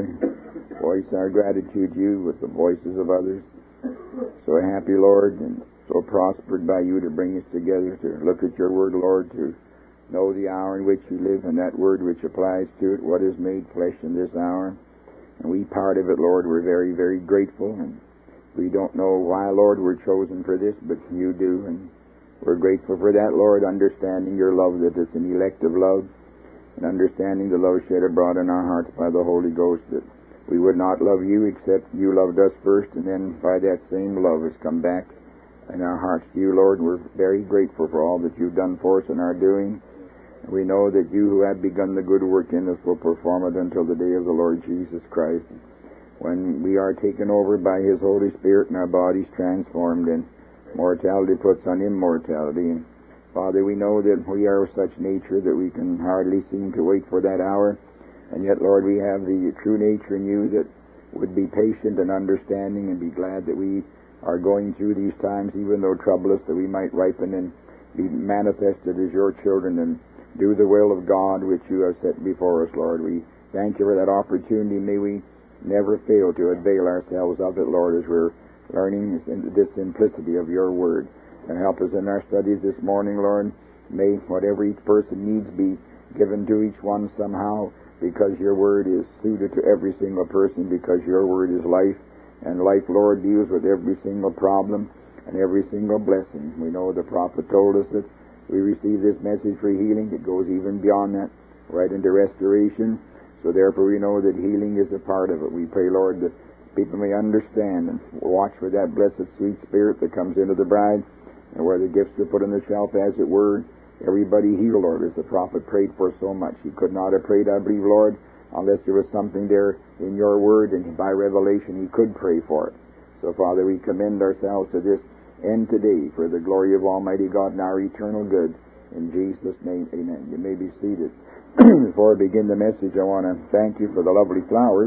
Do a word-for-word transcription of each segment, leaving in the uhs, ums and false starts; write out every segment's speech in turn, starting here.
Father, voice our gratitude to you with the voices of others. So happy, Lord, and so prospered by you to bring us together to look at your word, Lord, to know the hour in which you live and that word which applies to it, what is made flesh in this hour. And we part of it, Lord, we're very, very grateful. And we don't know why, Lord, we're chosen for this, but you do. And we're grateful for that, Lord, understanding your love, that it's an elective love, and understanding the love shed abroad in our hearts by the Holy Ghost, that we would not love you except you loved us first, and then by that same love has come back in our hearts to you, Lord. We're very grateful for all that you've done for us and are doing. We know that you who have begun the good work in us will perform it until the day of the Lord Jesus Christ, when we are taken over by his Holy Spirit and our bodies transformed, and mortality puts on immortality. And Father, we know that we are of such nature that we can hardly seem to wait for that hour, and yet, Lord, we have the true nature in you that would be patient and understanding and be glad that we are going through these times, even though troublous, that we might ripen and be manifested as your children and do the will of God which you have set before us, Lord. We thank you for that opportunity. May we never fail to avail ourselves of it, Lord, as we're learning this simplicity of your word. And help us in our studies this morning, Lord. May whatever each person needs be given to each one somehow, because your word is suited to every single person, because your word is life, and life, Lord, deals with every single problem and every single blessing. We know the prophet told us that we receive this message for healing. It goes even beyond that, right into restoration. So therefore we know that healing is a part of it. We pray, Lord, that people may understand and watch for that blessed sweet spirit that comes into the bride, and where the gifts are put on the shelf, as it were, everybody healed, Lord, as the prophet prayed for so much. He could not have prayed, I believe, Lord, unless there was something there in your word, and by revelation he could pray for it. So, Father, we commend ourselves to this end today for the glory of Almighty God and our eternal good. In Jesus' name, amen. You may be seated. Before I begin the message, I want to thank you for the lovely flowers.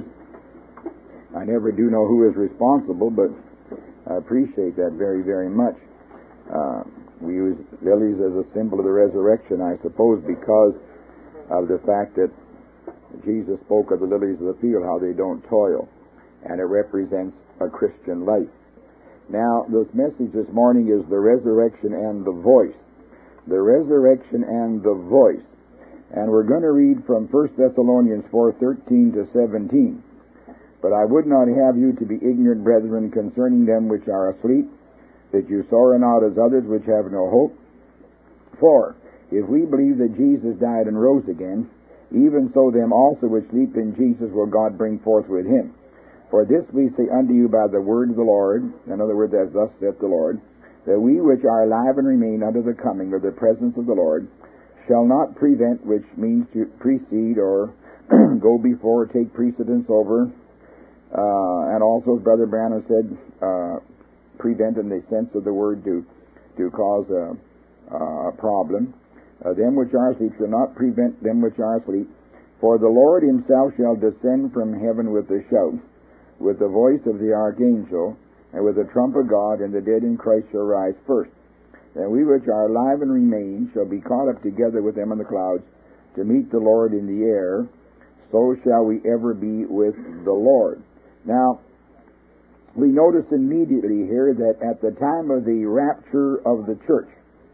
I never do know who is responsible, but I appreciate that very, very much. Uh, we use lilies as a symbol of the resurrection, I suppose, because of the fact that Jesus spoke of the lilies of the field, how they don't toil, and it represents a Christian life. Now, this message this morning is the resurrection and the voice. The resurrection and the voice. And we're going to read from First Thessalonians four, thirteen to seventeen. But I would not have you to be ignorant, brethren, concerning them which are asleep, that you sorrow not as others which have no hope. For if we believe that Jesus died and rose again, even so them also which sleep in Jesus will God bring forth with him. For this we say unto you by the word of the Lord, in other words, as thus saith the Lord, that we which are alive and remain unto the coming of the presence of the Lord shall not prevent, which means to precede or go before, take precedence over, uh, and also, as Brother Branham said, uh, prevent in the sense of the word to to cause a, a problem. Uh, them which are asleep shall not prevent them which are asleep. For the Lord himself shall descend from heaven with a shout, with the voice of the archangel, and with the trump of God, and the dead in Christ shall rise first. And we which are alive and remain shall be caught up together with them in the clouds to meet the Lord in the air. So shall we ever be with the Lord. Now, we notice immediately here that at the time of the rapture of the church,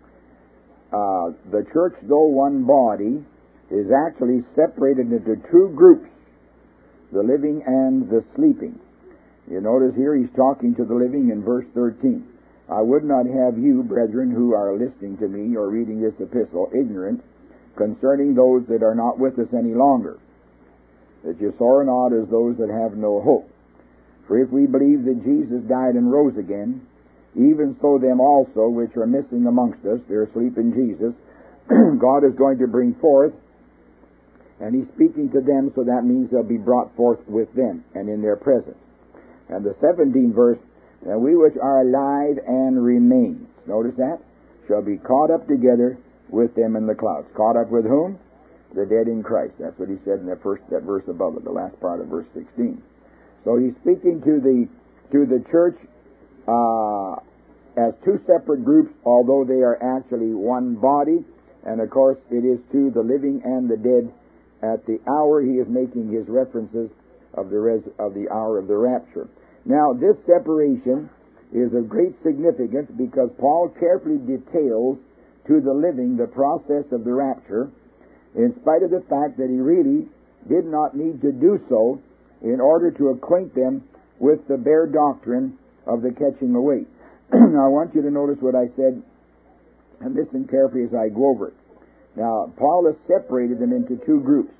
uh, the church, though one body, is actually separated into two groups, the living and the sleeping. You notice here he's talking to the living in verse thirteen. I would not have you, brethren, who are listening to me or reading this epistle, ignorant concerning those that are not with us any longer, that you sorrow not as those that have no hope. For if we believe that Jesus died and rose again, even so them also which are missing amongst us, they're asleep in Jesus, God is going to bring forth, and he's speaking to them, so that means they'll be brought forth with them and in their presence. And the seventeenth verse, and we which are alive and remain, notice that, shall be caught up together with them in the clouds. Caught up with whom? The dead in Christ. That's what he said in that first that verse above it, the last part of verse sixteen. So he's speaking to the to the church uh, as two separate groups, although they are actually one body. And of course, it is to the living and the dead. At the hour he is making his references of the res, of the hour of the rapture. Now, this separation is of great significance because Paul carefully details to the living the process of the rapture, in spite of the fact that he really did not need to do so in order to acquaint them with the bare doctrine of the catching away. Now, I want you to notice what I said and listen carefully as I go over it. Now, Paul has separated them into two groups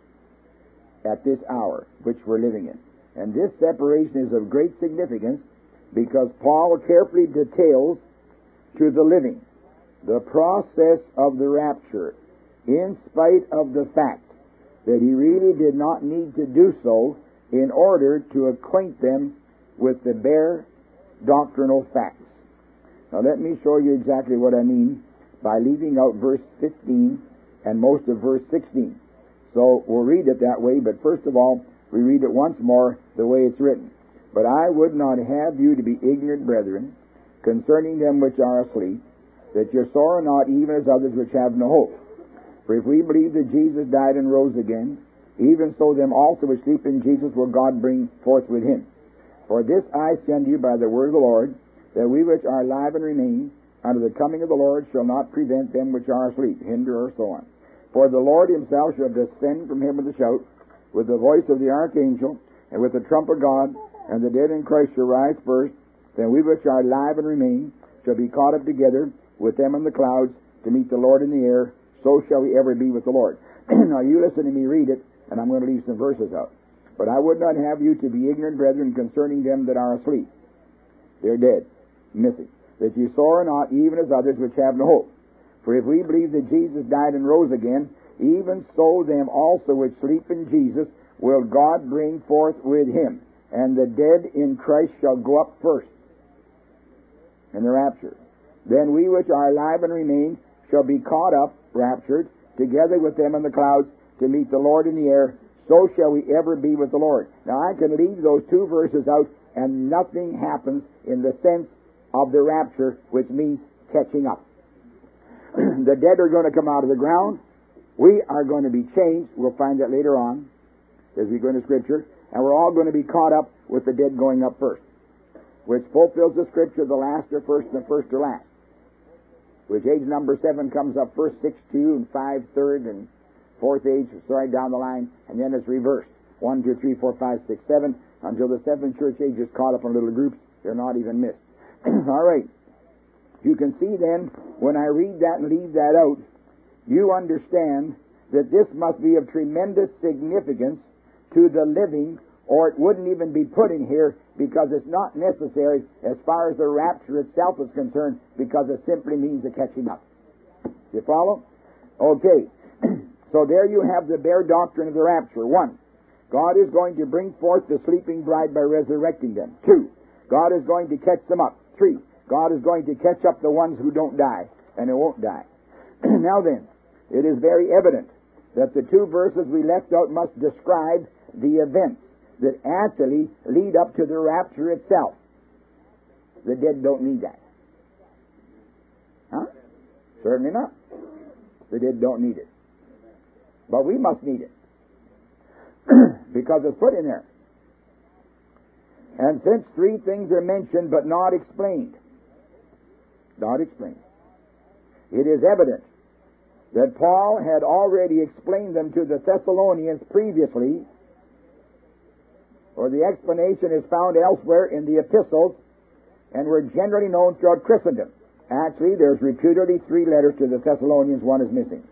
at this hour which we're living in. And this separation is of great significance because Paul carefully details to the living the process of the rapture, in spite of the fact that he really did not need to do so in order to acquaint them with the bare doctrinal facts. Now let me show you exactly what I mean by leaving out verse fifteen and most of verse sixteen. So we'll read it that way, but first of all, we read it once more the way it's written. But I would not have you to be ignorant, brethren, concerning them which are asleep, that you sorrow not even as others which have no hope. For if we believe that Jesus died and rose again, even so them also which sleep in Jesus will God bring forth with him. For this I send you by the word of the Lord, that we which are alive and remain unto the coming of the Lord shall not prevent them which are asleep, hinder or so on. For the Lord himself shall descend from heaven with a shout, with the voice of the archangel, and with the trump of God, and the dead in Christ shall rise first. Then we which are alive and remain shall be caught up together with them in the clouds to meet the Lord in the air. So shall we ever be with the Lord. Now you listen to me read it, and I'm going to leave some verses out. But I would not have you to be ignorant, brethren, concerning them that are asleep. They're dead, missing. That you sorrow not, even as others which have no hope. For if we believe that Jesus died and rose again, even so them also which sleep in Jesus will God bring forth with him. And the dead in Christ shall go up first in the rapture. Then we which are alive and remain shall be caught up, raptured, together with them in the clouds to meet the Lord in the air. So shall we ever be with the Lord. Now I can leave those two verses out and nothing happens in the sense of the rapture, which means catching up. The dead are going to come out of the ground. We are going to be changed. We'll find that later on as we go into Scripture. And we're all going to be caught up with the dead going up first, which fulfills the Scripture, the last are first and the first are last. Which age number seven comes up first, six, two, and five, third, and fourth age, right down the line, and then it's reversed. One, two, three, four, five, six, seven, until the seven church age is caught up in little groups. They're not even missed. All right. You can see then, when I read that and leave that out, you understand that this must be of tremendous significance to the living, or it wouldn't even be put in here because it's not necessary as far as the rapture itself is concerned, because it simply means the catching up. You follow? Okay. So there you have the bare doctrine of the rapture. One, God is going to bring forth the sleeping bride by resurrecting them. Two, God is going to catch them up. Three, God is going to catch up the ones who don't die, and who won't die. Now then, it is very evident that the two verses we left out must describe the events that actually lead up to the rapture itself. The dead don't need that. Huh? Certainly not. The dead don't need it. But we must need it. Because it's put in there. And since three things are mentioned but not explained, not explained, it is evident that Paul had already explained them to the Thessalonians previously, or the explanation is found elsewhere in the epistles and were generally known throughout Christendom. Actually, there's reputedly three letters to the Thessalonians, one is missing.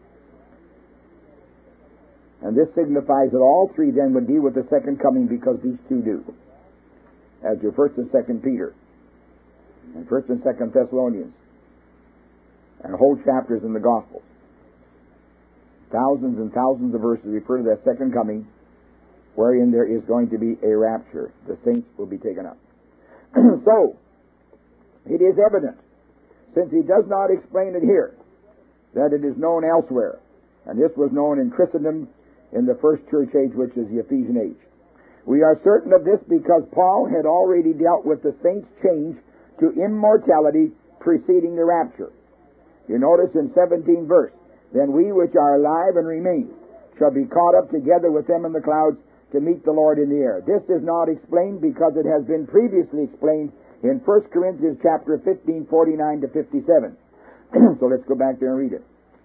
And this signifies that all three then would deal with the second coming, because these two do. As do First and Second Peter, and First and Second Thessalonians, and whole chapters in the Gospels. Thousands and thousands of verses refer to that second coming, wherein there is going to be a rapture. The saints will be taken up. So, it is evident, since he does not explain it here, that it is known elsewhere. And this was known in Christendom in the first church age, which is the Ephesian age. We are certain of this because Paul had already dealt with the saints' change to immortality preceding the rapture. You notice in seventeenth verse, then we which are alive and remain shall be caught up together with them in the clouds to meet the Lord in the air. This is not explained because it has been previously explained in First Corinthians chapter fifteen, forty-nine to fifty-seven. So let's go back there and read it.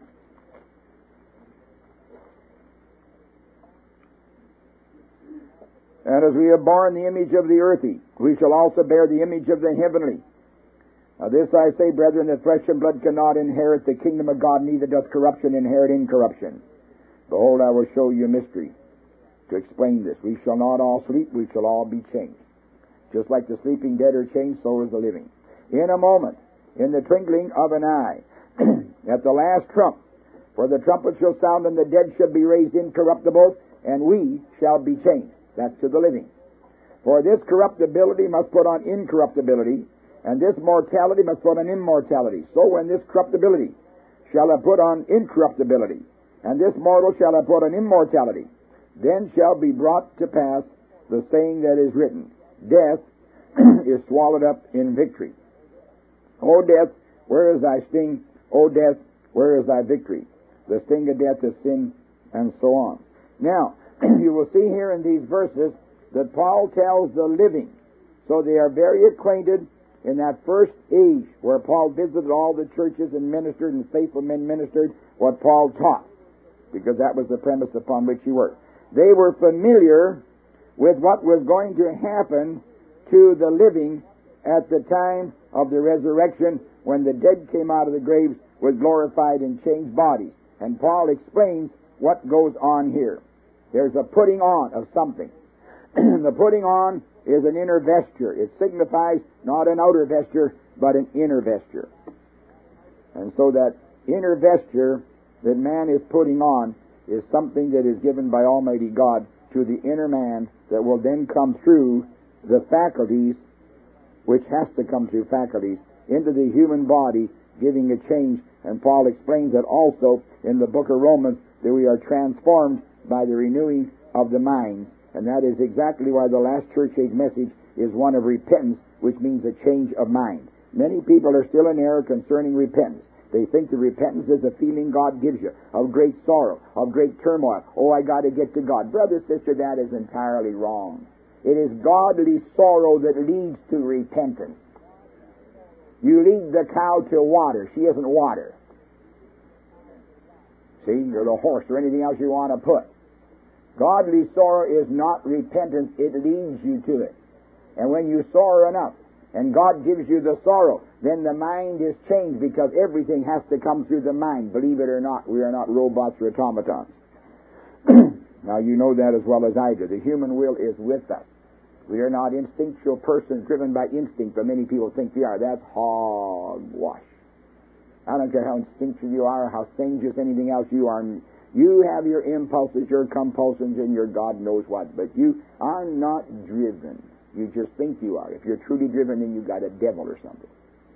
And as we have borne the image of the earthy, we shall also bear the image of the heavenly. Now this I say, brethren, that flesh and blood cannot inherit the kingdom of God, neither doth corruption inherit incorruption. Behold, I will show you a mystery to explain this. We shall not all sleep, we shall all be changed. Just like the sleeping dead are changed, so is the living. In a moment, in the twinkling of an eye, at the last trump, for the trumpet shall sound, and the dead shall be raised incorruptible, and we shall be changed. That's to the living. For this corruptibility must put on incorruptibility, and this mortality must put on immortality. So when this corruptibility shall have put on incorruptibility, and this mortal shall have put on immortality, then shall be brought to pass the saying that is written, Death is swallowed up in victory. O death, where is thy sting? O death, where is thy victory? The sting of death is sin, and so on. Now, you will see here in these verses that Paul tells the living. So they are very acquainted in that first age where Paul visited all the churches and ministered, and faithful men ministered what Paul taught, because that was the premise upon which he worked. They were familiar with what was going to happen to the living at the time of the resurrection, when the dead came out of the graves with glorified and changed bodies. And Paul explains what goes on here. There's a putting on of something. The putting on is an inner vesture. It signifies not an outer vesture, but an inner vesture. And so that inner vesture that man is putting on is something that is given by Almighty God to the inner man that will then come through the faculties, which has to come through faculties, into the human body, giving a change. And Paul explains that also in the book of Romans, that we are transformed by the renewing of the mind. And that is exactly why the last church age message is one of repentance, which means a change of mind. Many people are still in error concerning repentance. They think that repentance is a feeling God gives you of great sorrow, of great turmoil. Oh, I got to get to God. Brother, sister, that is entirely wrong. It is godly sorrow that leads to repentance. You lead the cow to water. She isn't water. See, or the horse or anything else you want to put. Godly sorrow is not repentance. It leads you to it. And when you sorrow enough, and God gives you the sorrow, then the mind is changed, because everything has to come through the mind. Believe it or not, we are not robots or automatons. Now, you know that as well as I do. The human will is with us. We are not instinctual persons driven by instinct, but many people think we are. That's hogwash. I don't care how instinctual you are, how sane as anything else you are. You have your impulses, your compulsions, and your God knows what, but you are not driven. You just think you are. If you're truly driven, then you've got a devil or something.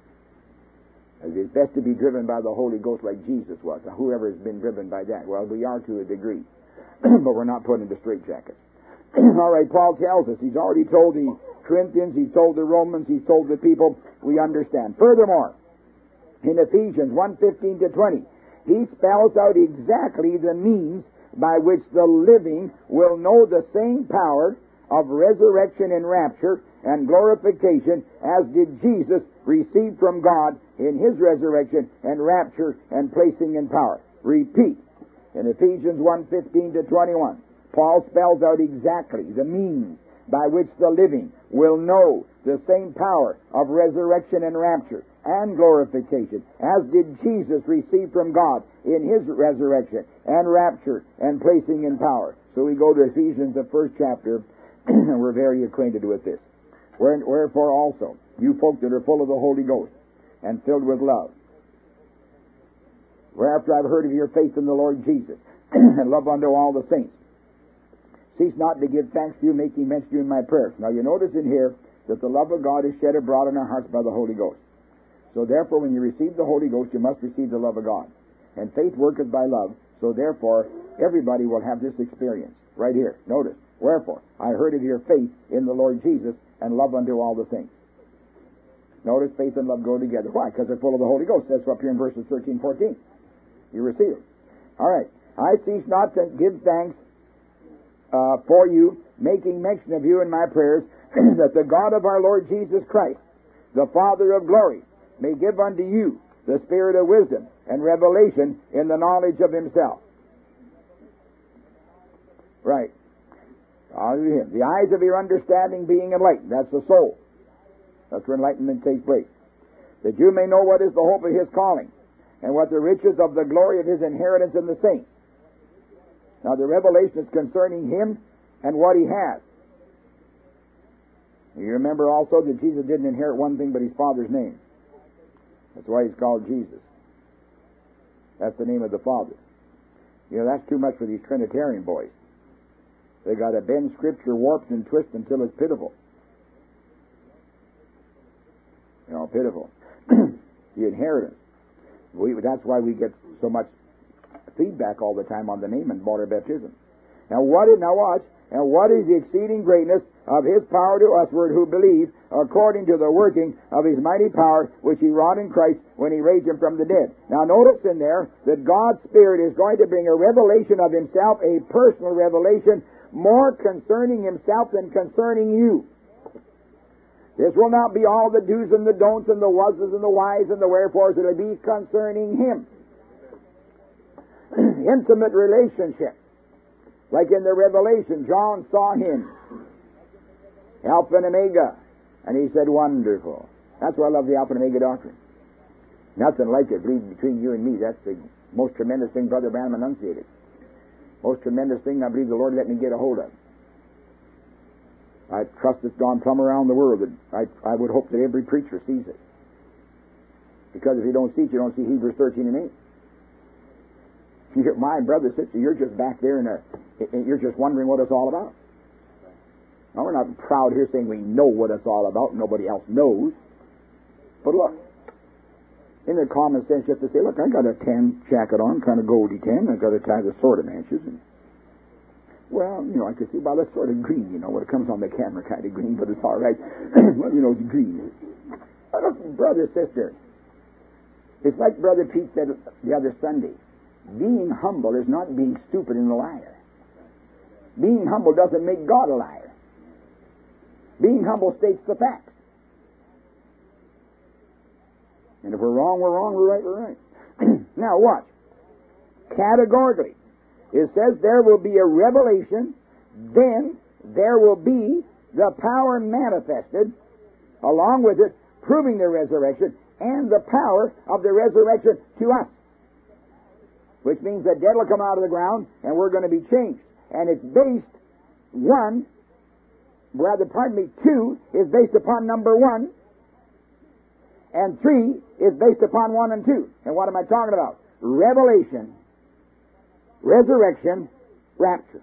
It's best to be driven by the Holy Ghost like Jesus was. Now, whoever has been driven by that, well, we are to a degree, but we're not put into straitjackets. All right, Paul tells us. He's already told the Corinthians, he's told the Romans, he's told the people. We understand. Furthermore, in Ephesians one fifteen to twenty, he spells out exactly the means by which the living will know the same power of resurrection and rapture and glorification as did Jesus receive from God in his resurrection and rapture and placing in power. Repeat, in Ephesians one fifteen to twenty-one, Paul spells out exactly the means by which the living will know the same power of resurrection and rapture and glorification as did Jesus receive from God in his resurrection and rapture and placing in power. So we go to Ephesians, the first chapter, and we're very acquainted with this. Wherefore also, you folk that are full of the Holy Ghost and filled with love, whereafter I've heard of your faith in the Lord Jesus and love unto all the saints, cease not to give thanks to you, making mention to you in my prayers. Now you notice in here that the love of God is shed abroad in our hearts by the Holy Ghost. So therefore, when you receive the Holy Ghost, you must receive the love of God. And faith worketh by love. So therefore, everybody will have this experience. Right here. Notice. Wherefore, I heard of your faith in the Lord Jesus and love unto all the saints. Notice faith and love go together. Why? Because they're full of the Holy Ghost. That's up here in verses thirteen, fourteen. You receive it. All right. I cease not to give thanks uh, for you, making mention of you in my prayers, that the God of our Lord Jesus Christ, the Father of glory, may give unto you the spirit of wisdom and revelation in the knowledge of himself. Right. Him. The eyes of your understanding being enlightened. That's the soul. That's where enlightenment takes place. That you may know what is the hope of his calling, and what the riches of the glory of his inheritance in the saints. Now the revelation is concerning him and what he has. You remember also that Jesus didn't inherit one thing but his Father's name. That's why he's called Jesus. That's the name of the Father. You know, that's too much for these Trinitarian boys. They got to bend Scripture warped and twisted until it's pitiful. You know, pitiful. The inheritance. We, that's why we get so much feedback all the time on the name and water baptism. Now what is, now watch, and what is the exceeding greatness of his power to usward who believe, according to the working of his mighty power, which he wrought in Christ when he raised him from the dead. Now notice in there that God's Spirit is going to bring a revelation of himself, a personal revelation, more concerning himself than concerning you. This will not be all the do's and the don'ts and the wases and the whys and the wherefores. It will be concerning him. Intimate relationship. Like in the Revelation, John saw him, Alpha and Omega, and he said, wonderful. That's why I love the Alpha and Omega doctrine. Nothing like it between you and me. That's the most tremendous thing Brother Branham enunciated. Most tremendous thing I believe the Lord let me get a hold of. I trust it's gone plumb around the world. I, I would hope that every preacher sees it. Because if you don't see it, you don't see Hebrews thirteen and eight. You're, my brother, sister, you're just back there and you're just wondering what it's all about. Now, we're not proud here saying we know what it's all about. Nobody else knows. But look, in the common sense, you have to say, look, I got a tan jacket on, kind of goldy tan. I got a tie that's sort of matches. And, well, you know, I can see, well, it's sort of green, you know, when it comes on the camera, kind of green, but it's all right. Well, you know, it's green. But look, brother, sister, it's like Brother Pete said the other Sunday. Being humble is not being stupid and a liar. Being humble doesn't make God a liar. Being humble states the facts. And if we're wrong, we're wrong. We're right, we're right. Now watch. Categorically, it says there will be a revelation, then there will be the power manifested, along with it, proving the resurrection, and the power of the resurrection to us. Which means the dead will come out of the ground, and we're going to be changed. And it's based, one, rather, pardon me, two is based upon number one, and three is based upon one and two. And what am I talking about? Revelation, resurrection, rapture.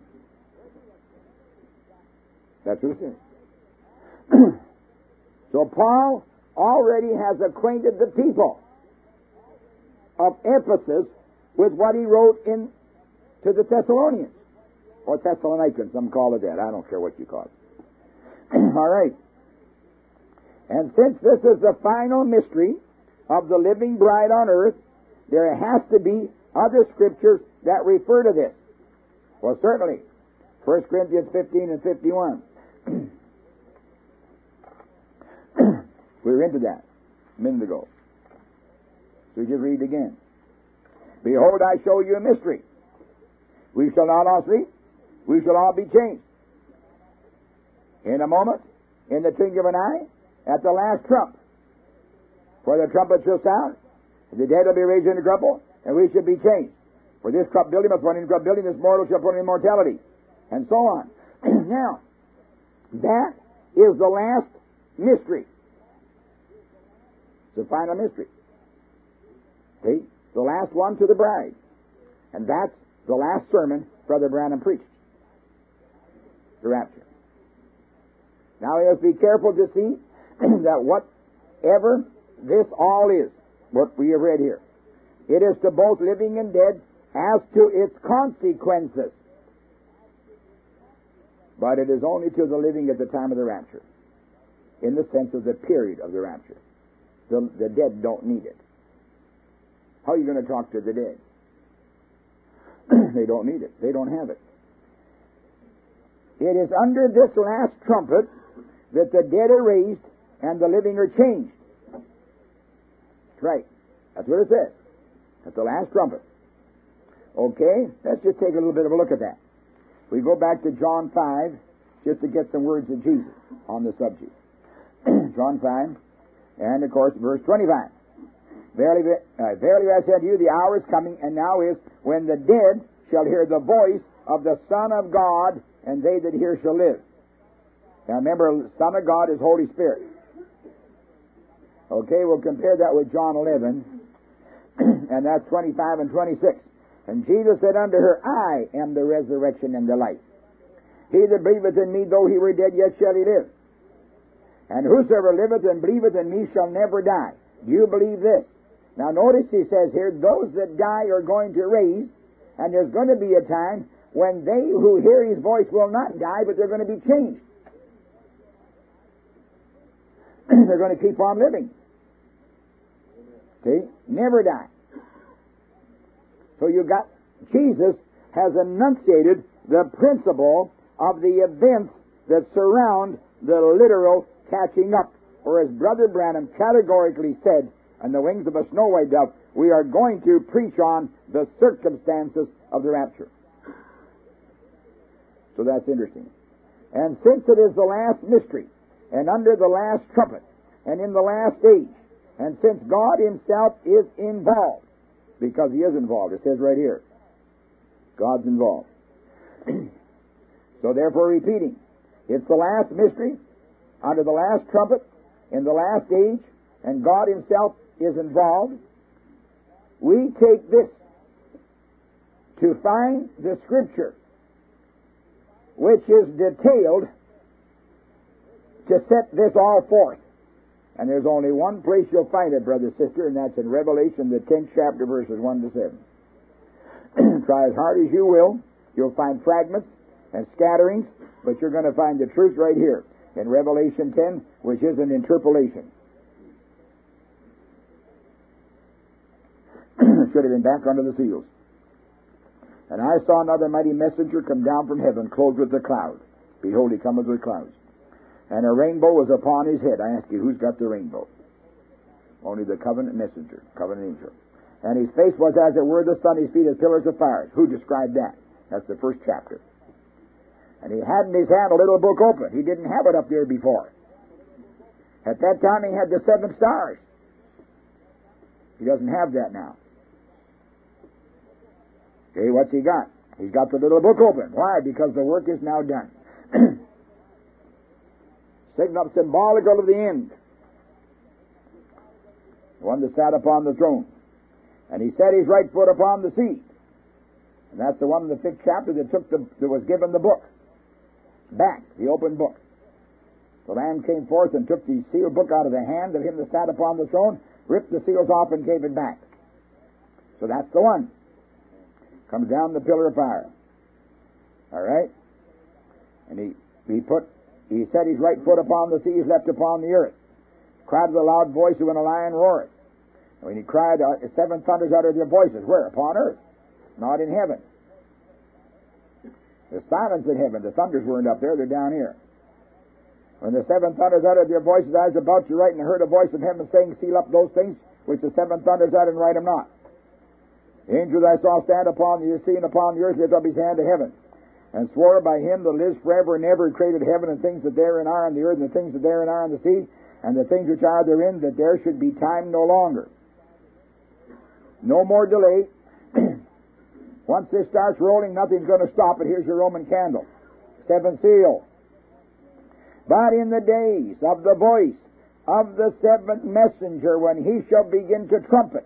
That's what it says. So Paul already has acquainted the people of Ephesus with what he wrote in to the Thessalonians, or Thessalonians, some call it that. I don't care what you call it. All right. And since this is the final mystery of the living bride on earth, there has to be other scriptures that refer to this. Well, certainly, First Corinthians fifteen and fifty-one. We were into that a minute ago. So just read again. Behold, I show you a mystery. We shall not all sleep. We shall all be changed. In a moment, in the twinkling of an eye, at the last trump. For the trumpet shall sound, and the dead will be raised incorruptible, and we shall be changed. For this corrupt building must put in corruptibility, and this mortal shall put in immortality. And so on. Now, that is the last mystery. It's the final mystery. See? The last one to the bride. And that's the last sermon Brother Branham preached. The rapture. Now we must be careful to see that whatever this all is, what we have read here, it is to both living and dead as to its consequences. But it is only to the living at the time of the rapture, in the sense of the period of the rapture. The, the dead don't need it. How are you going to talk to the dead? They don't need it. They don't have it. It is under this last trumpet that the dead are raised and the living are changed. That's right. That's what it says. At the last trumpet. Okay, let's just take a little bit of a look at that. We go back to John five, just to get some words of Jesus on the subject. John five, and of course, verse twenty-five. Verily, uh, verily I say unto you, the hour is coming, and now is, when the dead shall hear the voice of the Son of God, and they that hear shall live. Now remember, Son of God is Holy Spirit. Okay, we'll compare that with John eleven, and that's twenty-five and twenty-six. And Jesus said unto her, I am the resurrection and the life. He that believeth in me, though he were dead, yet shall he live. And whosoever liveth and believeth in me shall never die. Do you believe this? Now notice he says here, those that die are going to raise, and there's going to be a time when they who hear his voice will not die, but they're going to be changed. They're going to keep on living. See? Never die. So you got, Jesus has enunciated the principle of the events that surround the literal catching up. Or as Brother Branham categorically said, on the wings of a snow white dove, we are going to preach on the circumstances of the rapture. So that's interesting. And since it is the last mystery, and under the last trumpet, and in the last age, and since God himself is involved, because he is involved, it says right here, God's involved. So therefore, repeating, it's the last mystery, under the last trumpet, in the last age, and God himself is involved. We take this to find the Scripture which is detailed to set this all forth. And there's only one place you'll find it, brother, sister, and that's in Revelation, the tenth chapter, verses one to seven. Try as hard as you will, you'll find fragments and scatterings, but you're going to find the truth right here in Revelation ten, which is an interpolation. Should have been back under the seals. And I saw another mighty messenger come down from heaven, clothed with a cloud. Behold, he cometh with clouds. And a rainbow was upon his head. I ask you, who's got the rainbow? Only the covenant messenger, covenant angel. And his face was as it were the sun, his feet as pillars of fire. Who described that? That's the first chapter. And he had in his hand a little book open. He didn't have it up there before. At that time he had the seven stars. He doesn't have that now. Okay, what's he got? He's got the little book open. Why? Because the work is now done. Signal symbolical of the end. The one that sat upon the throne. And he set his right foot upon the sea. And that's the one in the fifth chapter that took the that was given the book. Back, the open book. The Lamb came forth and took the sealed book out of the hand of him that sat upon the throne, ripped the seals off and gave it back. So that's the one. Comes down the pillar of fire. All right? And he, he put, he set his right foot upon the seas, leapt upon the earth. Cried with a loud voice when a lion roared. And when he cried, uh, seven thunders uttered their voices. Where? Upon earth. Not in heaven. There's silence in heaven. The thunders weren't up there, they're down here. When the seven thunders uttered their voices, I was about to write, and I heard a voice of heaven saying, seal up those things which the seven thunders uttered, and write them not. The angel that I saw stand upon the sea and upon the earth lifted up his hand to heaven, and swore by him that lives forever and ever, created heaven and things that therein are on the earth, and the things that therein are on the sea, and the things which are therein, that there should be time no longer. No more delay. Once this starts rolling, nothing's going to stop it. Here's your Roman candle. Seven seal. But in the days of the voice of the seventh messenger, when he shall begin to trumpet.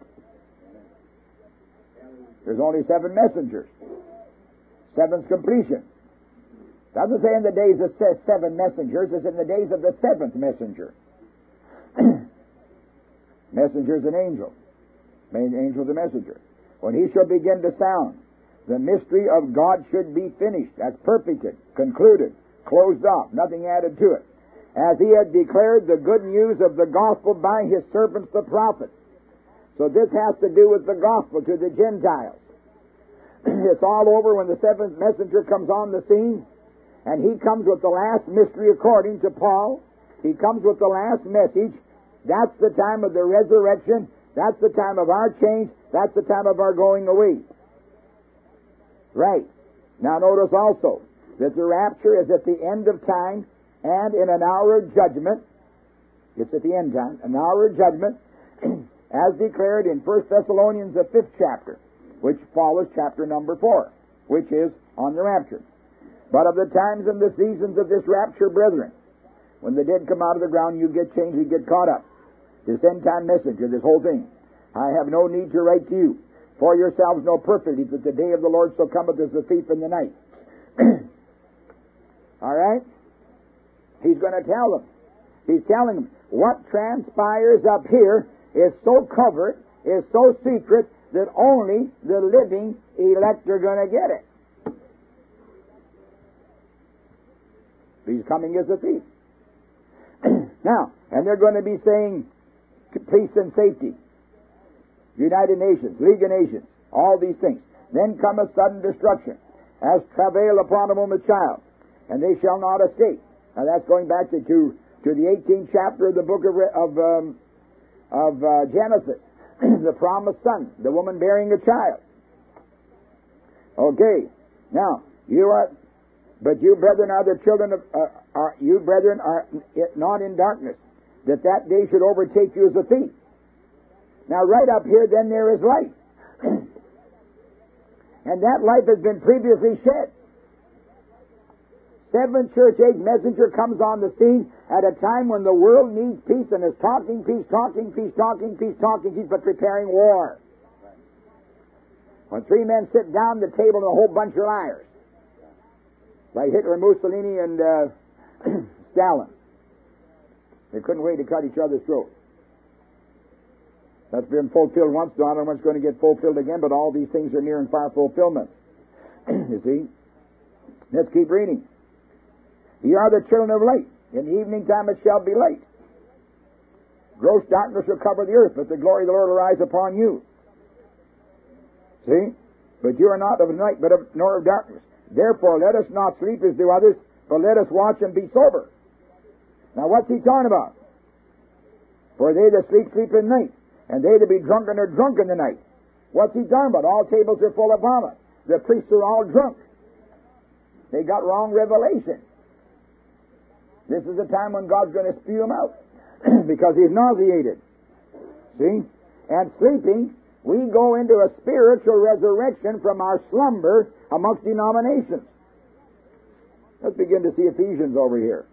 There's only seven messengers. Seven's completion. Doesn't say in the days of seven messengers, it's in the days of the seventh messenger. Messenger's an angel. Main angel's a messenger. When he shall begin to sound, the mystery of God should be finished. That's perfected, concluded, closed off, nothing added to it. As he had declared the good news of the gospel by his servants the prophets. So this has to do with the gospel to the Gentiles. It's all over when the seventh messenger comes on the scene, And he comes with the last mystery according to Paul. He comes with the last message. That's the time of the resurrection. That's the time of our change. That's the time of our going away. Right. Now notice also that the rapture is at the end of time and in an hour of judgment. It's at the end time, an hour of judgment, as declared in First Thessalonians, the fifth chapter, which follows chapter number four, which is on the rapture. But of the times and the seasons of this rapture, brethren, when the dead come out of the ground, you get changed, you get caught up. This end-time messenger, this whole thing. I have no need to write to you. For yourselves know perfectly that the day of the Lord so cometh as a thief in the night. All right? He's going to tell them. He's telling them, what transpires up here is so covert, is so secret, that only the living elect are going to get it. He's coming as a thief. Now, and they're going to be saying peace and safety, United Nations, League of Nations, all these things. Then cometh sudden destruction, as travail upon a woman's child, and they shall not escape. Now that's going back to to, to the eighteenth chapter of the book of of, um, of uh, Genesis, the promised son, the woman bearing a child. Okay, now you are, but you brethren are the children of, uh, are you brethren are not in darkness, that that day should overtake you as a thief. Now right up here, then there is light. And that light has been previously shed. Seventh church age messenger comes on the scene at a time when the world needs peace and is talking peace, talking peace, talking peace, talking peace, but preparing war. When three men sit down at the table and a whole bunch of liars, like Hitler, Mussolini, and uh, Stalin, they couldn't wait to cut each other's throats. That's been fulfilled once. Don't know when it's going to get fulfilled again, but all these things are near and far fulfillment. You see? Let's keep reading. Ye are the children of light. In the evening time it shall be light. Gross darkness shall cover the earth, but the glory of the Lord will rise upon you. See? But you are not of night, but of, nor of darkness. Therefore let us not sleep as do others, but let us watch and be sober. Now what's he talking about? For they that sleep, sleep in night, and they that be drunken are drunk in the night. What's he talking about? All tables are full of vomit. The priests are all drunk. They got wrong revelation. This is the time when God's going to spew them out because he's nauseated. See? And sleeping, we go into a spiritual resurrection from our slumber amongst denominations. Let's begin to see Ephesians over here.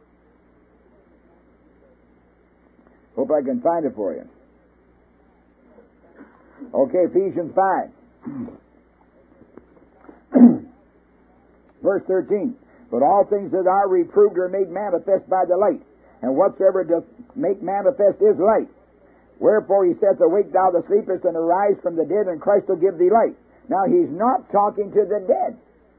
Hope I can find it for you. Okay, Ephesians five. Verse thirteen. But all things that are reproved are made manifest by the light, and whatsoever doth make manifest is light. Wherefore he saith, awake thou that sleepest, and arise from the dead, and Christ will give thee light. Now he's not talking to the dead.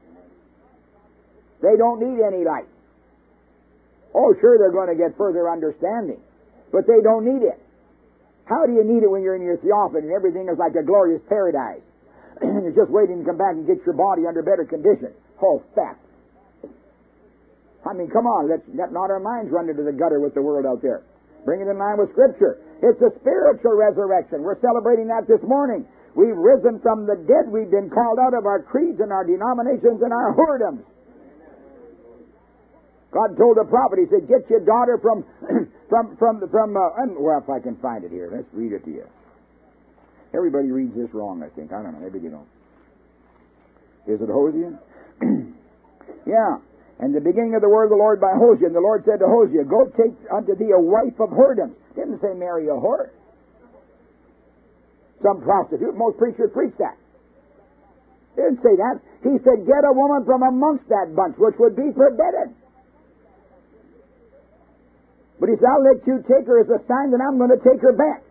They don't need any light. Oh, sure, they're going to get further understanding, but they don't need it. How do you need it when you're in your theophany and everything is like a glorious paradise? And you're just waiting to come back and get your body under better condition. Oh, fact. I mean, come on, let's let not our minds run into the gutter with the world out there. Bring it in line with Scripture. It's a spiritual resurrection. We're celebrating that this morning. We've risen from the dead. We've been called out of our creeds and our denominations and our whoredoms. God told the prophet, he said, get your daughter from, from, from, from, uh, well, if I can find it here, let's read it to you. Everybody reads this wrong, I think. I don't know, maybe you don't. Is it Hosea? Yeah. And the beginning of the word of the Lord by Hosea, and the Lord said to Hosea, go take unto thee a wife of whoredoms. Didn't say marry a whore. Some prostitute. Most preachers preach that. Didn't say that. He said, get a woman from amongst that bunch, which would be forbidden. But he said, I'll let you take her as a sign that I'm going to take her back.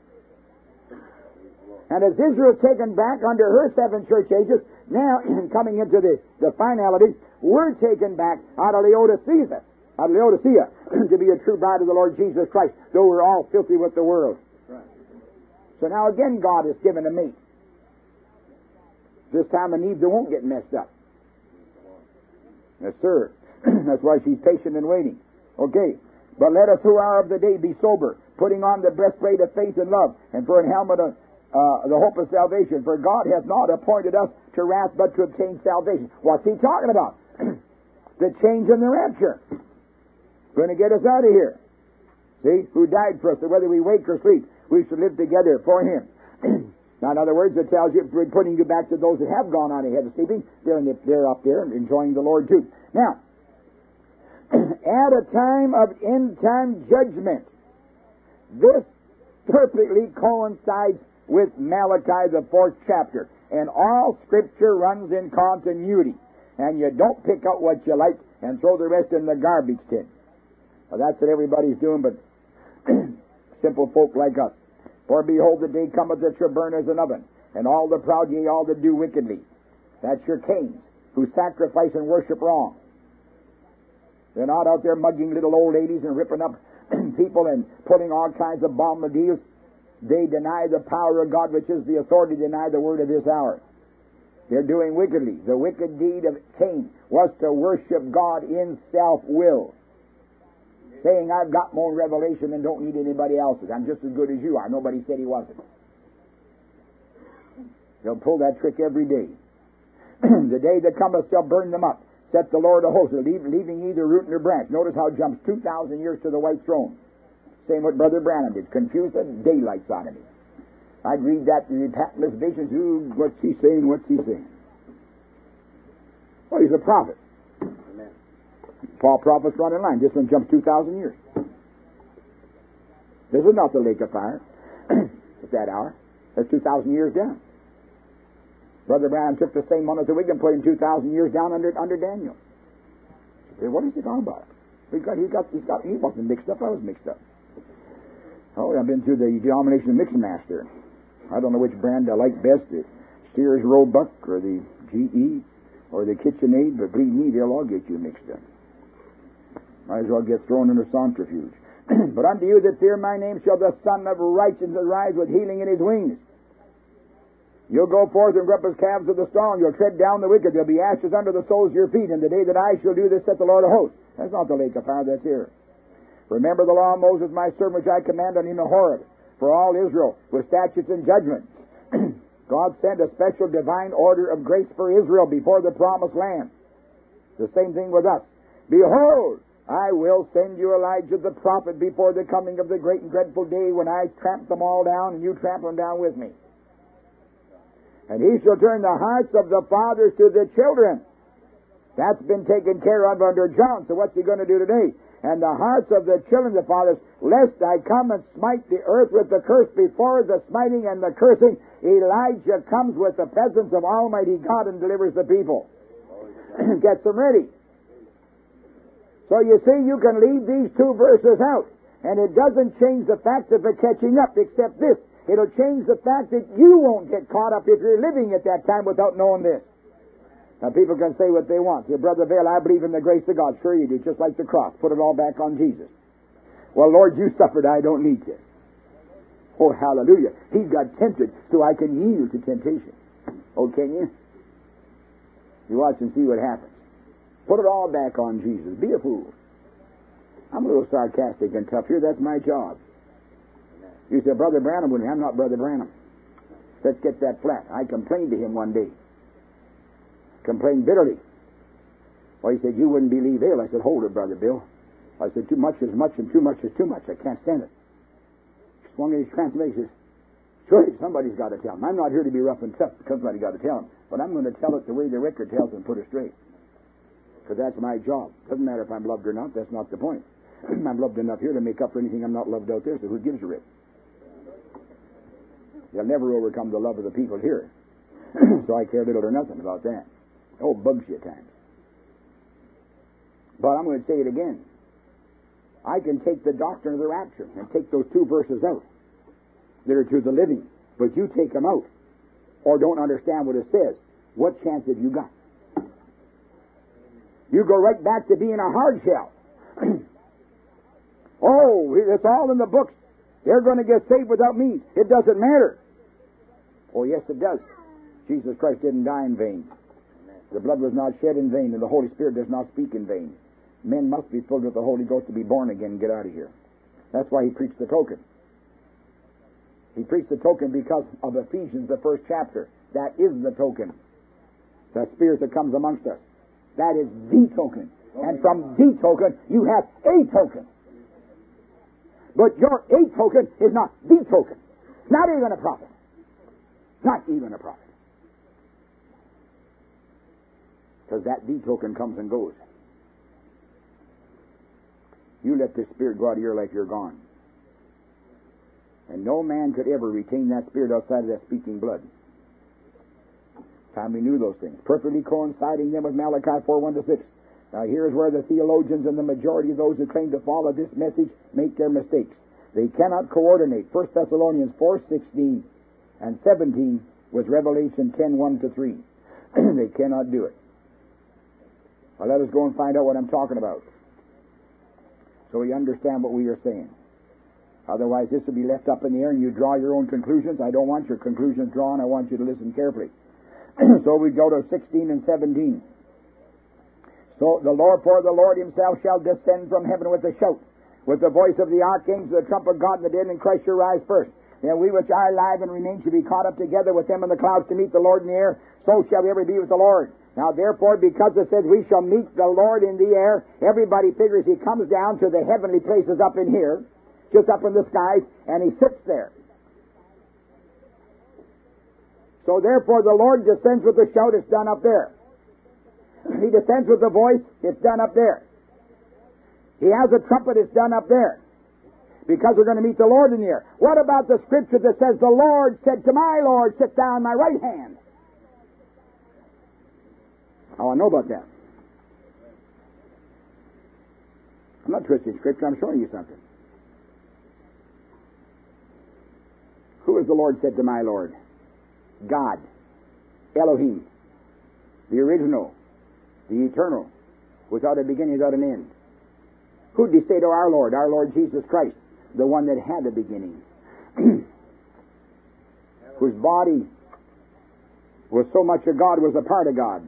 And as Israel's taken back under her seven church ages, now coming into the, the finality, we're taken back out of Laodicea, out of Laodicea, to be a true bride of the Lord Jesus Christ, though we're all filthy with the world. Right. So now again God has given a mate. This time a Neebs won't get messed up. Yes, sir. That's why she's patient and waiting. Okay. But let us who are of the day be sober, putting on the breastplate of faith and love, and for an helmet of uh, the hope of salvation. For God hath not appointed us to wrath, but to obtain salvation. What's he talking about? The change in the rapture. Going to get us out of here. See? Who died for us, that whether we wake or sleep, we should live together for him. Now, in other words, it tells you, putting you back to those that have gone on ahead of sleeping, they're, in the, they're up there enjoying the Lord too. Now, at a time of end-time judgment, this perfectly coincides with Malachi, the fourth chapter. And all Scripture runs in continuity. And you don't pick out what you like and throw the rest in the garbage tin. Well, that's what everybody's doing, but simple folk like us. For behold, the day cometh that shall burn as an oven, and all the proud, yea, all that do wickedly. That's your Cains, who sacrifice and worship wrong. They're not out there mugging little old ladies and ripping up people and putting all kinds of bomb deals. They deny the power of God, which is the authority, deny the word of this hour. They're doing wickedly. The wicked deed of Cain was to worship God in self-will, saying, I've got my own revelation and don't need anybody else's. I'm just as good as you are. Nobody said he wasn't. They'll pull that trick every day. The day that cometh shall burn them up, saith the Lord of hosts, leaving neither root nor branch. Notice how it jumps two thousand years to the white throne. Same what Brother Branham did. Confused the daylights out of me. I'd read that in the Patmos visions. Ooh, what's he saying? What's he saying? Well, he's a prophet. Amen. Paul prophets run in line. This one jumps two thousand years. This is not the lake of fire at that hour. That's two thousand years down. Brother Branham took the same one as the Wigan, put him two thousand years down under under Daniel. What is he talking about? He got, he got, he got, he wasn't mixed up. I was mixed up. Oh, I've been through the denomination of Mixmaster. I don't know which brand I like best, the Sears Roebuck or the G E or the KitchenAid, but believe me, they'll all get you mixed up. Might as well get thrown in a centrifuge. But unto you that fear my name shall the Son of Righteousness rise with healing in his wings. You'll go forth and grip as calves of the stone. You'll tread down the wicked. There'll be ashes under the soles of your feet. And the day that I shall do this, saith the Lord of hosts. That's not the lake of fire, that's here. Remember the law of Moses, my servant, which I command unto you in Horeb, for all Israel, with statutes and judgments. God sent a special divine order of grace for Israel before the promised land. The same thing with us. Behold, I will send you Elijah the prophet before the coming of the great and dreadful day, when I tramp them all down, and you tramp them down with me. And he shall turn the hearts of the fathers to the children. That's been taken care of under John. So what's he going to do today? And the hearts of the children of the fathers, lest I come and smite the earth with the curse. Before the smiting and the cursing, Elijah comes with the presence of Almighty God and delivers the people. Gets them ready. So you see, you can leave these two verses out, and it doesn't change the fact of the catching up, except this. It'll change the fact that you won't get caught up if you're living at that time without knowing this. Now, people can say what they want. Say, Brother Vail, I believe in the grace of God. Sure you do, just like the cross. Put it all back on Jesus. Well, Lord, you suffered. I don't need you. Oh, hallelujah. He got tempted so I can yield to temptation. Oh, can you? You watch and see what happens. Put it all back on Jesus. Be a fool. I'm a little sarcastic and tough here. That's my job. You say, Brother Branham with me. I'm not Brother Branham. Let's get that flat. I complained to him one day. Complained bitterly. Well, he said, you wouldn't believe ill. I said, hold it, Brother Bill. I said, too much is much and too much is too much. I can't stand it. Swung in his transformation. Surely somebody's got to tell him. I'm not here to be rough and tough. Somebody's got to tell him. But I'm going to tell it the way the record tells and put it straight. Because that's my job. Doesn't matter if I'm loved or not. That's not the point. I'm loved enough here to make up for anything I'm not loved out there, so who gives a rip? You'll never overcome the love of the people here. So I care little or nothing about that. Oh, bugs you at times. But I'm going to say it again. I can take the doctrine of the rapture and take those two verses out that are to the living. But you take them out or don't understand what it says. What chance have you got? You go right back to being a hard shell. Oh, it's all in the books. They're going to get saved without me. It doesn't matter. Oh, yes, it does. Jesus Christ didn't die in vain. The blood was not shed in vain, and the Holy Spirit does not speak in vain. Men must be filled with the Holy Ghost to be born again and get out of here. That's why he preached the token. He preached the token because of Ephesians, the first chapter. That is the token. The Spirit that comes amongst us. That is the token. And from the token, you have a token. But your a token is not the token. Not even a prophet. Not even a prophet. Because that the token comes and goes. You let the Spirit go out of your life, you're gone. And no man could ever retain that Spirit outside of that speaking blood. Time we knew those things. Perfectly coinciding them with Malachi four, one to six. Now here's where the theologians and the majority of those who claim to follow this message make their mistakes. They cannot coordinate First Thessalonians four, sixteen and seventeen with Revelation ten, one to three. They cannot do it. Well, let us go and find out what I'm talking about, so we understand what we are saying. Otherwise, this will be left up in the air and you draw your own conclusions. I don't want your conclusions drawn. I want you to listen carefully. So we go to sixteen and seventeen. So the Lord, for the Lord himself shall descend from heaven with a shout, with the voice of the archangel, the trump of God, and the dead in Christ shall rise first. Then we which are alive and remain shall be caught up together with them in the clouds to meet the Lord in the air. So shall we ever be with the Lord. Now therefore, because it says we shall meet the Lord in the air, everybody figures he comes down to the heavenly places up in here, just up in the skies, and he sits there. So therefore the Lord descends with a shout, it's done up there. He descends with a voice, it's done up there. He has a trumpet, it's done up there. Because we're going to meet the Lord in the air. What about the scripture that says, the Lord said to my Lord, sit down my right hand? Oh, I know about that. I'm not twisting scripture, I'm showing you something. Who is the Lord said to my Lord? God. Elohim. The original. The eternal. Without a beginning, without an end. Who did he say to our Lord? Our Lord Jesus Christ. The one that had a beginning. Whose body was so much of God, was a part of God.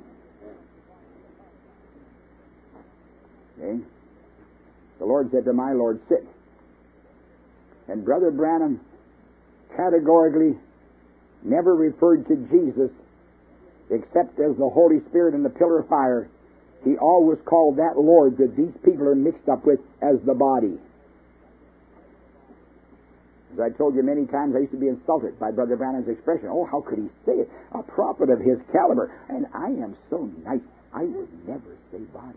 Okay? The Lord said to my Lord, sit. And Brother Branham categorically never referred to Jesus except as the Holy Spirit in the pillar of fire. He always called that Lord that these people are mixed up with as the body. As I told you many times, I used to be insulted by Brother Branham's expression. Oh, how could he say it? A prophet of his caliber. And I am so nice, I would never say body.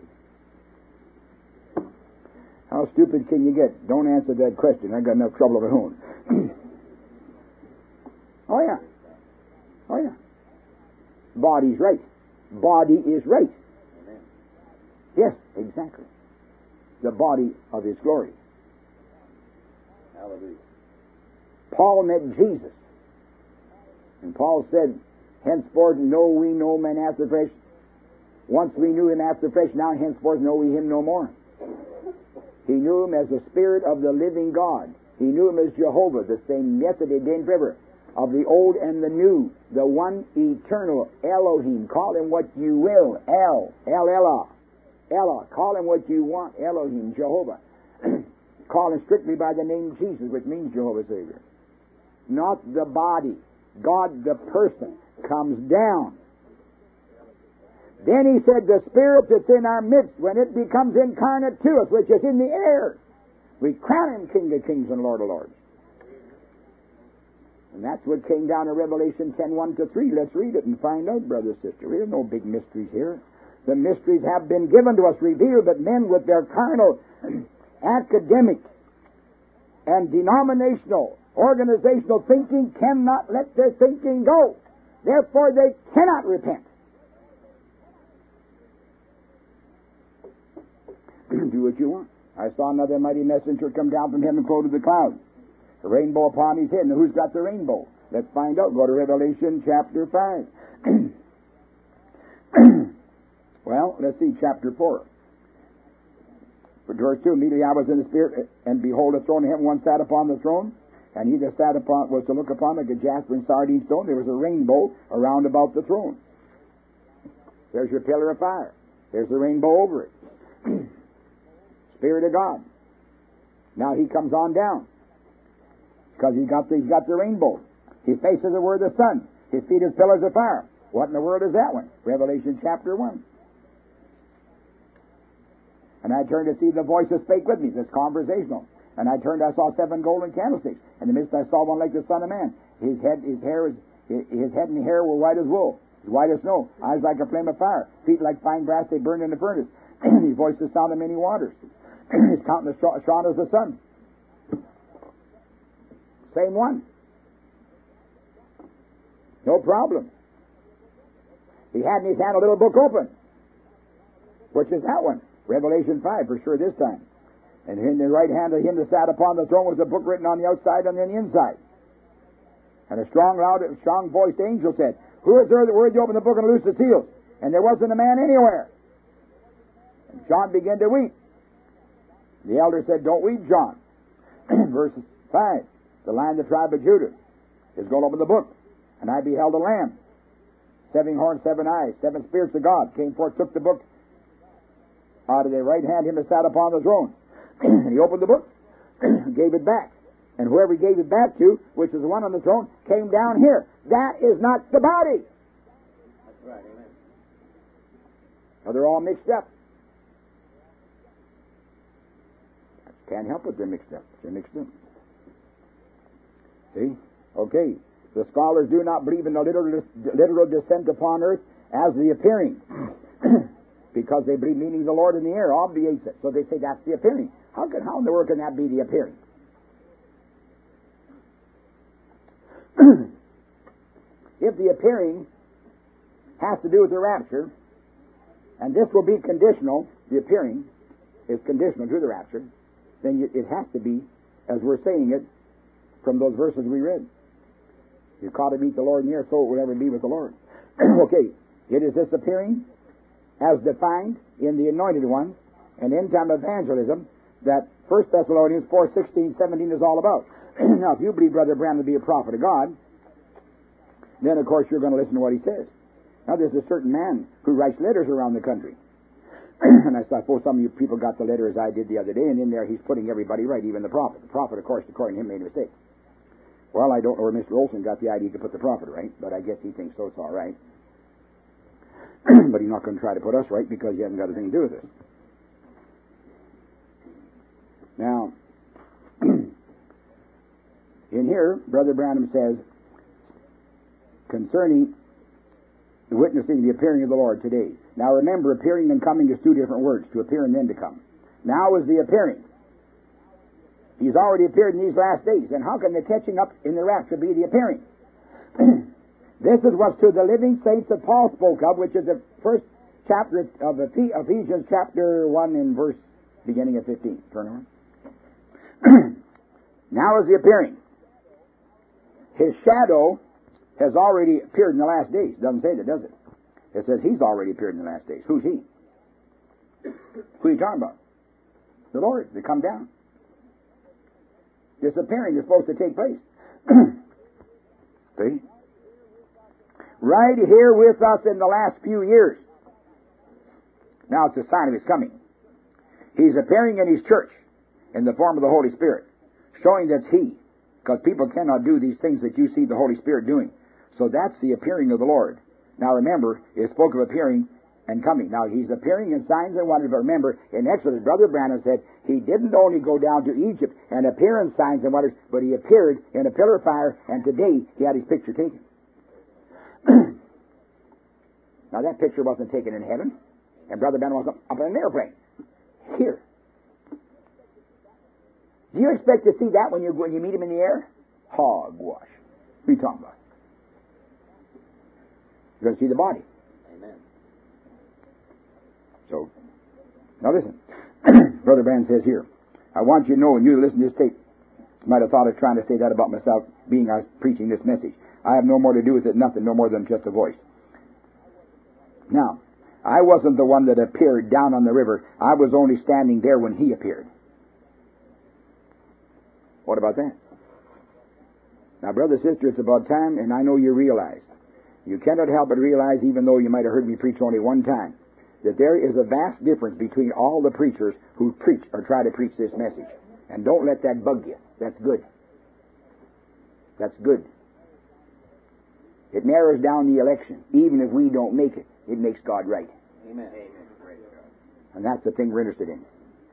How stupid can you get? Don't answer that question. I got enough trouble of my own. Oh, yeah. Oh, yeah. Body's right. Body is right. Yes, exactly. The body of his glory. Hallelujah. Paul met Jesus. And Paul said, henceforth know we no man after the flesh. Once we knew him after the flesh, now henceforth know we him no more. He knew him as the Spirit of the living God. He knew him as Jehovah, the same yesterday, today, and forever. Of the old and the new, the one eternal Elohim. Call him what you will. El, El Elah. Elah. Call him what you want. Elohim, Jehovah. Call him strictly by the name Jesus, which means Jehovah Savior. Not the body. God, the person, comes down. Then he said, the Spirit that's in our midst, when it becomes incarnate to us, which is in the air, we crown him King of Kings and Lord of Lords. And that's what came down in Revelation ten, one to three. Let's read it and find out, brother, sister. There are no big mysteries here. The mysteries have been given to us, revealed, but men with their carnal, academic, and denominational, organizational thinking cannot let their thinking go. Therefore, they cannot repent. Do what you want. I saw another mighty messenger come down from heaven, clothed with the clouds. The rainbow upon his head. Now, who's got the rainbow? Let's find out. Go to Revelation chapter five. Well, let's see, chapter four. For verse two, immediately I was in the Spirit, and behold, a throne in heaven, one sat upon the throne, and he that sat upon was to look upon like a jasper and sardine stone. There was a rainbow around about the throne. There's your pillar of fire. There's the rainbow over it. Spirit of God. Now he comes on down because he's got the, he's got the rainbow. His face is the word of the sun. His feet are pillars of fire. What in the world is that one? Revelation chapter one. And I turned to see the voice that spake with me. That's conversational. And I turned, I saw seven golden candlesticks. In the midst I saw one like the Son of Man. His head, his hair is, his head and hair were white as wool, white as snow. Eyes like a flame of fire. Feet like fine brass, they burned in the furnace. His voice the sound of many waters. His countenance shone as the sun. Same one. No problem. He had in his hand a little book open. Which is that one? Revelation five, for sure this time. And in the right hand of him that sat upon the throne was a book written on the outside and on the inside. And a strong, loud, strong voiced angel said, Who is there that worthy to open the book and loose the seals? And there wasn't a man anywhere. And John began to weep. The elder said, Don't weep, John. Verse five. The Lion of the tribe of Judah is going to open the book. And I beheld a lamb, seven horns, seven eyes, seven spirits of God, came forth, took the book out of the right hand, him that sat upon the throne. And he opened the book, gave it back. And whoever he gave it back to, which is the one on the throne, came down here. That is not the body. That's right, amen. Now they're all mixed up. Can't help it, they're mixed up. They're mixed up. See? Okay. The scholars do not believe in the literal, literal descent upon earth as the appearing. Because they believe meaning the Lord in the air obviates it. So they say that's the appearing. How can how in the world can that be the appearing? If the appearing has to do with the rapture, and this will be conditional, the appearing is conditional to the rapture, then it has to be, as we're saying it, from those verses we read. You caught to meet the Lord in the air, so it will ever be with the Lord. Okay, it is this appearing as defined in the Anointed Ones and end-time evangelism that First Thessalonians four, sixteen, seventeen is all about. Now, if you believe Brother Branham to be a prophet of God, then, of course, you're going to listen to what he says. Now, there's a certain man who writes letters around the country. And I suppose some of you people got the letter as I did the other day, and in there he's putting everybody right, even the prophet. The prophet, of course, according to him, made a mistake. Well, I don't know where Mister Olson got the idea to put the prophet right, but I guess he thinks so, it's all right. But he's not going to try to put us right because he hasn't got anything to do with it. Now, in here, Brother Branham says, concerning the witnessing the appearing of the Lord today. Now remember, appearing and coming is two different words, to appear and then to come. Now is the appearing. He's already appeared in these last days, and how can the catching up in the rapture be the appearing? This is what's to the living saints that Paul spoke of, which is the first chapter of Ephesians chapter one in verse beginning at fifteen. Turn on. Now is the appearing. His shadow has already appeared in the last days. Doesn't say that, does it? It says he's already appeared in the last days. Who's he? Who are you talking about? The Lord. They come down. This appearing is supposed to take place. See? Right here with us in the last few years. Now it's a sign of his coming. He's appearing in his church in the form of the Holy Spirit, showing that's he, because people cannot do these things that you see the Holy Spirit doing. So that's the appearing of the Lord. Now remember, it spoke of appearing and coming. Now he's appearing in signs and wonders, but remember, in Exodus, Brother Branham said he didn't only go down to Egypt and appear in signs and wonders, but he appeared in a pillar of fire, and today he had his picture taken. Now that picture wasn't taken in heaven, and Brother Branham wasn't up in an airplane. Here. Do you expect to see that when you when you meet him in the air? Hogwash. What are you talking about? You're going to see the body. Amen. So, now listen. Brother Branham says here, I want you to know, and you listen to this tape, you might have thought of trying to say that about myself, being I was preaching this message. I have no more to do with it, nothing, no more than just a voice. Now, I wasn't the one that appeared down on the river. I was only standing there when he appeared. What about that? Now, brother, sister, it's about time, and I know you realize. You cannot help but realize, even though you might have heard me preach only one time, that there is a vast difference between all the preachers who preach or try to preach this message. And don't let that bug you. That's good. That's good. It narrows down the election. Even if we don't make it, it makes God right. Amen. Amen. And that's the thing we're interested in.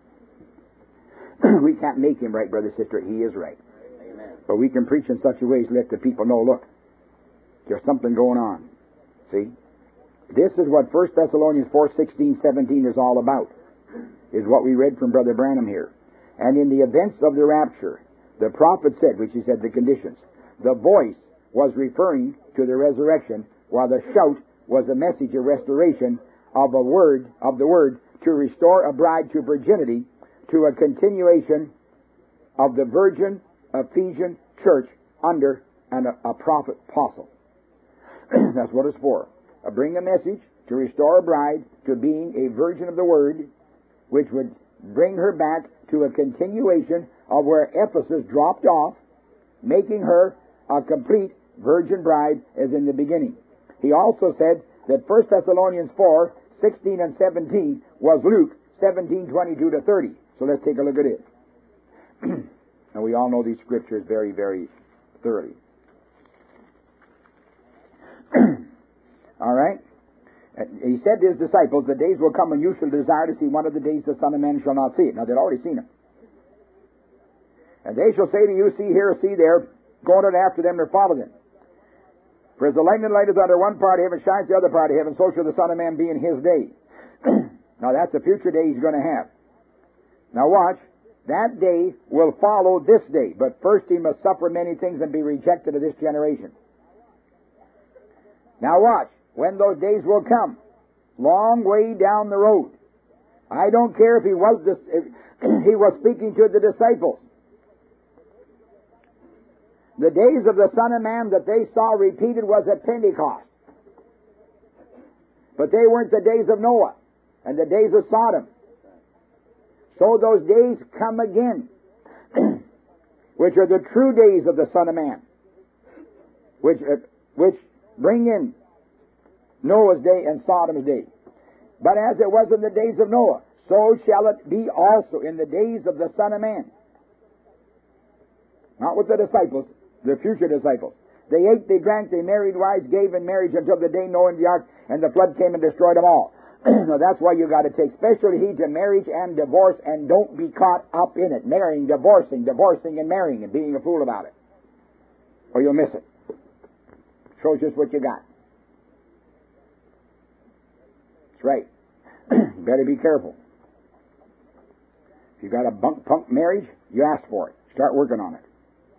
We can't make him right, brother, sister. He is right. Amen. But we can preach in such a way to let the people know, look, there's something going on. See? This is what First Thessalonians four sixteen, seventeen is all about, is what we read from Brother Branham here. And in the events of the rapture, the prophet said, which he said the conditions, the voice was referring to the resurrection, while the shout was a message of restoration of a word, of the word, to restore a bride to virginity, to a continuation of the virgin Ephesian church under an, a prophet apostle. That's what it's for. Uh, bring a message to restore a bride to being a virgin of the word, which would bring her back to a continuation of where Ephesus dropped off, making her a complete virgin bride as in the beginning. He also said that First Thessalonians four sixteen and seventeen was Luke seventeen twenty-two to thirty. So let's take a look at it. And we all know these scriptures very, very thoroughly. All right? And he said to his disciples, the days will come when you shall desire to see one of the days the Son of Man shall not see it. Now, they'd already seen him. And they shall say to you, see here, see there, go on after them, or follow them. For as the lightning lighteth under one part of heaven, shines the other part of heaven, so shall the Son of Man be in his day. Now, that's a future day he's going to have. Now, watch. That day will follow this day, but first he must suffer many things and be rejected of this generation. Now, watch. When those days will come, long way down the road. I don't care if he was this, if he was speaking to the disciples. The days of the Son of Man that they saw repeated was at Pentecost. But they weren't the days of Noah and the days of Sodom. So those days come again, which are the true days of the Son of Man, which uh, which bring in Noah's day and Sodom's day. But as it was in the days of Noah, so shall it be also in the days of the Son of Man. Not with the disciples, the future disciples. They ate, they drank, they married wives, gave in marriage until the day Noah and the ark, and the flood came and destroyed them all. Now that's why you got to take special heed to marriage and divorce, and don't be caught up in it. Marrying, divorcing, divorcing, and marrying, and being a fool about it. Or you'll miss it. Shows just what you got. That's right. You better be careful. If you got a bunk punk marriage, you ask for it. Start working on it.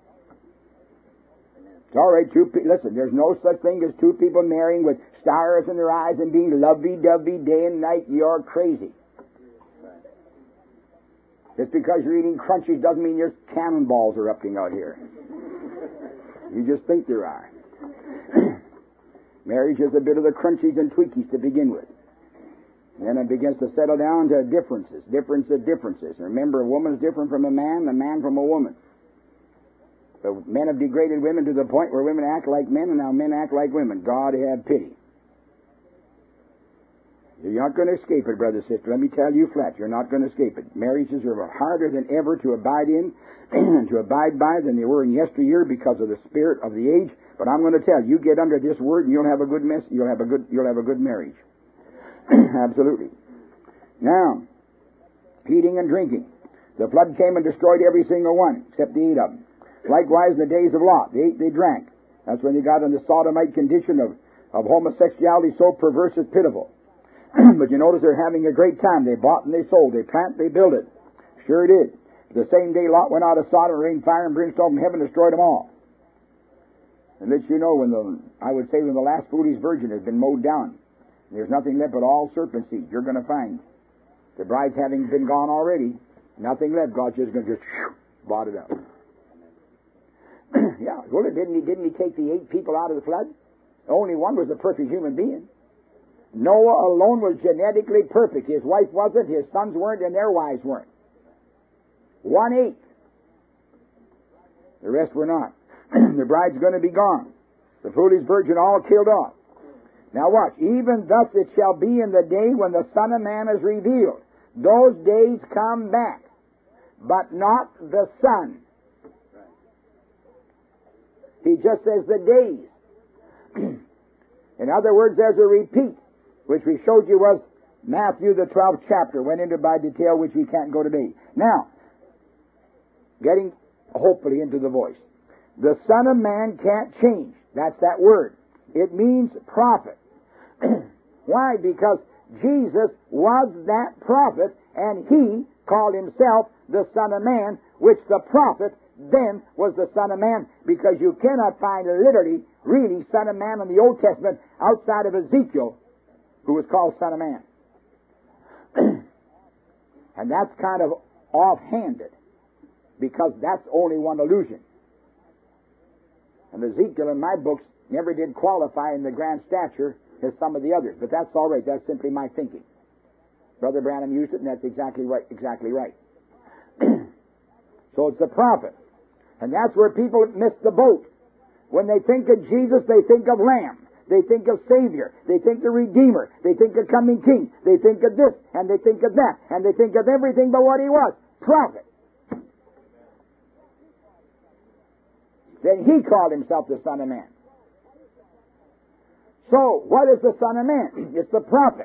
It's all right. Two pe- listen, there's no such thing as two people marrying with stars in their eyes and being lovey-dovey day and night. You're crazy. Just because you're eating crunchies doesn't mean there's cannonballs erupting out here. You just think there are. Marriage is a bit of the crunchies and tweakies to begin with. Then it begins to settle down to differences, difference of differences. Remember, a woman's different from a man, a man from a woman. But men have degraded women to the point where women act like men, and now men act like women. God have pity. You're not going to escape it, brother, sister. Let me tell you flat, you're not going to escape it. Marriages are harder than ever to abide in and to abide by than they were in yesteryear because of the spirit of the age. But I'm going to tell you, you get under this word, and you'll have a good mess. You'll have a good. You'll have a good marriage. Absolutely. Now, eating and drinking. The flood came and destroyed every single one, except the eight of them. Likewise, in the days of Lot, they ate, they drank. That's when they got in the sodomite condition of, of homosexuality, so perverse it's pitiful. But you notice they're having a great time. They bought and they sold. They plant, they built it. Sure did. The same day Lot went out of Sodom, rained fire and brimstone from heaven, destroyed them all. And let you know, when the, I would say when the last foolish virgin has been mowed down, there's nothing left but all serpent seed. You're going to find the bride's having been gone already. Nothing left. God's just going to just blot it out. Yeah, well, didn't he, didn't he take the eight people out of the flood? Only one was a perfect human being. Noah alone was genetically perfect. His wife wasn't, his sons weren't, and their wives weren't. One eighth. The rest were not. The bride's going to be gone. The foolish virgin all killed off. Now watch. Even thus it shall be in the day when the Son of Man is revealed. Those days come back, but not the Son. He just says the days. In other words, there's a repeat, which we showed you was Matthew the twelfth chapter, went into by detail, which we can't go today. Now, getting hopefully into the voice. The Son of Man can't change. That's that word. It means prophet. Why? Because Jesus was that prophet, and he called himself the Son of Man, which the prophet then was the Son of Man, because you cannot find literally, really, Son of Man in the Old Testament outside of Ezekiel, who was called Son of Man. And that's kind of offhanded, because that's only one allusion. And Ezekiel in my books never did qualify in the grand stature as some of the others, but that's all right. That's simply my thinking. Brother Branham used it, and that's exactly right. Exactly right. So it's the prophet. And that's where people miss the boat. When they think of Jesus, they think of Lamb. They think of Savior. They think of Redeemer. They think of coming King. They think of this, and they think of that, and they think of everything but what he was. Prophet. Then he called himself the Son of Man. So, what is the Son of Man? It's the prophet.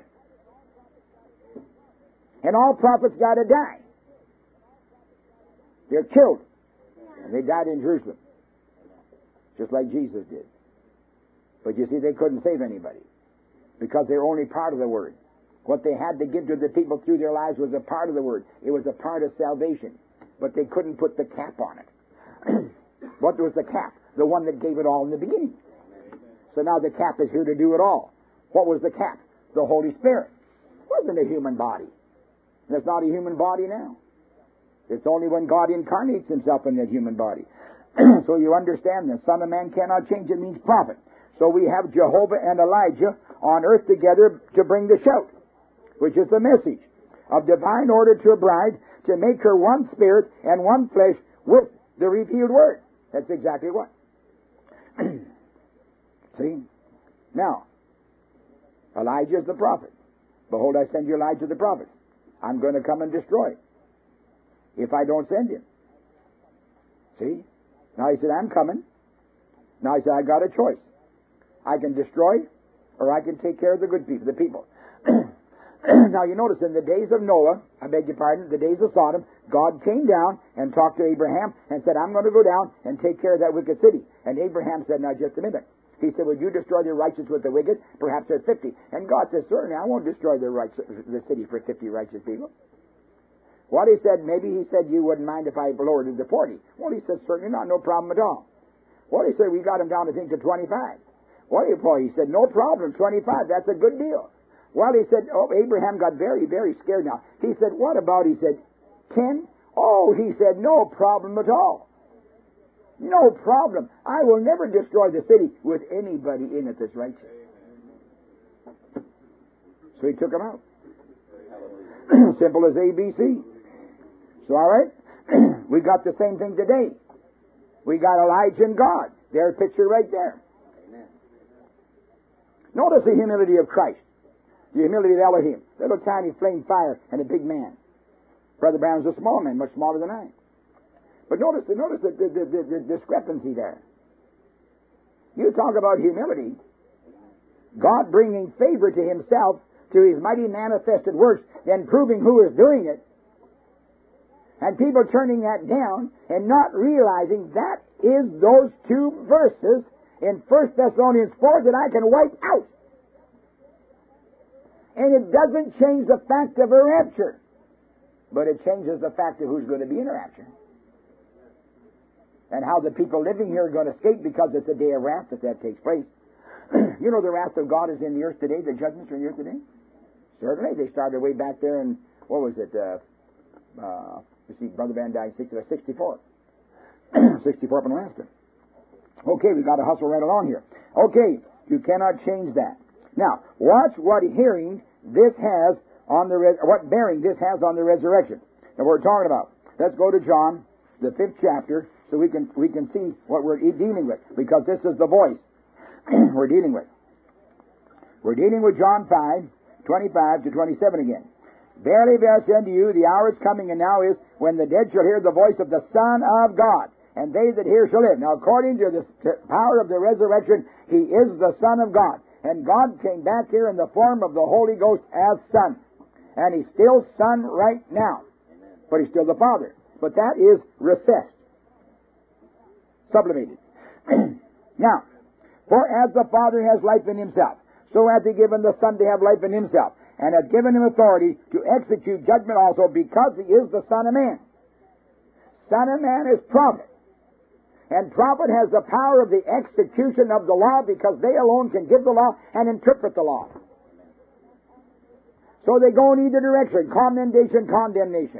And all prophets got to die. They're killed. And they died in Jerusalem. Just like Jesus did. But you see, they couldn't save anybody. Because they're only part of the Word. What they had to give to the people through their lives was a part of the Word. It was a part of salvation. But they couldn't put the cap on it. What was the cap? The one that gave it all in the beginning. So now the cap is here to do it all. What was the cap? The Holy Spirit. It wasn't a human body. And it's not a human body now. It's only when God incarnates himself in that human body. So you understand, the Son of Man cannot change. It means prophet. So we have Jehovah and Elijah on earth together to bring the shout, which is the message of divine order to a bride, to make her one spirit and one flesh with the revealed word. That's exactly what. See? Now, Elijah is the prophet. Behold, I send you Elijah the prophet. I'm going to come and destroy if I don't send him. See? Now he said, I'm coming. Now he said, I got a choice. I can destroy, or I can take care of the good people, the people. Now you notice in the days of Noah, I beg your pardon, the days of Sodom, God came down and talked to Abraham and said, I'm going to go down and take care of that wicked city. And Abraham said, now just a minute. He said, would you destroy the righteous with the wicked? Perhaps there's fifty. And God says, certainly, I won't destroy the, righteous, the city for fifty righteous people. What he said, maybe he said, you wouldn't mind if I lowered it to forty. Well, he said, certainly not, no problem at all. Well, he said, we got him down, I think, to twenty-five. Well, he said, no problem, twenty-five, that's a good deal. Well, he said, oh, Abraham got very, very scared now. He said, what about, he said, ten? Oh, he said, no problem at all. No problem. I will never destroy the city with anybody in it that's righteous. So he took them out. Simple as A B C. So, all right, we got the same thing today. We got Elijah and God. There's a picture right there. Notice the humility of Christ. The humility of Elohim. Little tiny flame fire and a big man. Brother Brown's a small man, much smaller than I. But notice, notice the, the, the, the discrepancy there. You talk about humility. God bringing favor to himself through his mighty manifested works, then proving who is doing it. And people turning that down and not realizing that is those two verses in First Thessalonians four that I can wipe out. And it doesn't change the fact of a rapture, but it changes the fact of who's going to be in a rapture. And how the people living here are going to escape, because it's a day of wrath that that takes place. You know the wrath of God is in the earth today, the judgments are in the earth today? Certainly. They started way back there in, what was it, uh, uh, you see, Brother Van died in sixty-four. sixty-four up in Alaska. Okay, we got to hustle right along here. Okay, you cannot change that. Now, watch what hearing this has on the, res- what bearing this has on the resurrection. Now, we're talking about. Let's go to John, the fifth chapter, so we can we can see what we're dealing with, because this is the voice we're dealing with. We're dealing with John five, twenty-five to twenty-seven again. Verily, verily, I say unto you, the hour is coming, and now is, when the dead shall hear the voice of the Son of God, and they that hear shall live. Now, according to the power of the resurrection, He is the Son of God. And God came back here in the form of the Holy Ghost as Son. And He's still Son right now. But He's still the Father. But that is recessed. Sublimated. Now, for as the Father has life in Himself, so hath He given the Son to have life in Himself, and hath given Him authority to execute judgment also, because He is the Son of Man. Son of Man is prophet. And prophet has the power of the execution of the law, because they alone can give the law and interpret the law. So they go in either direction, commendation, condemnation.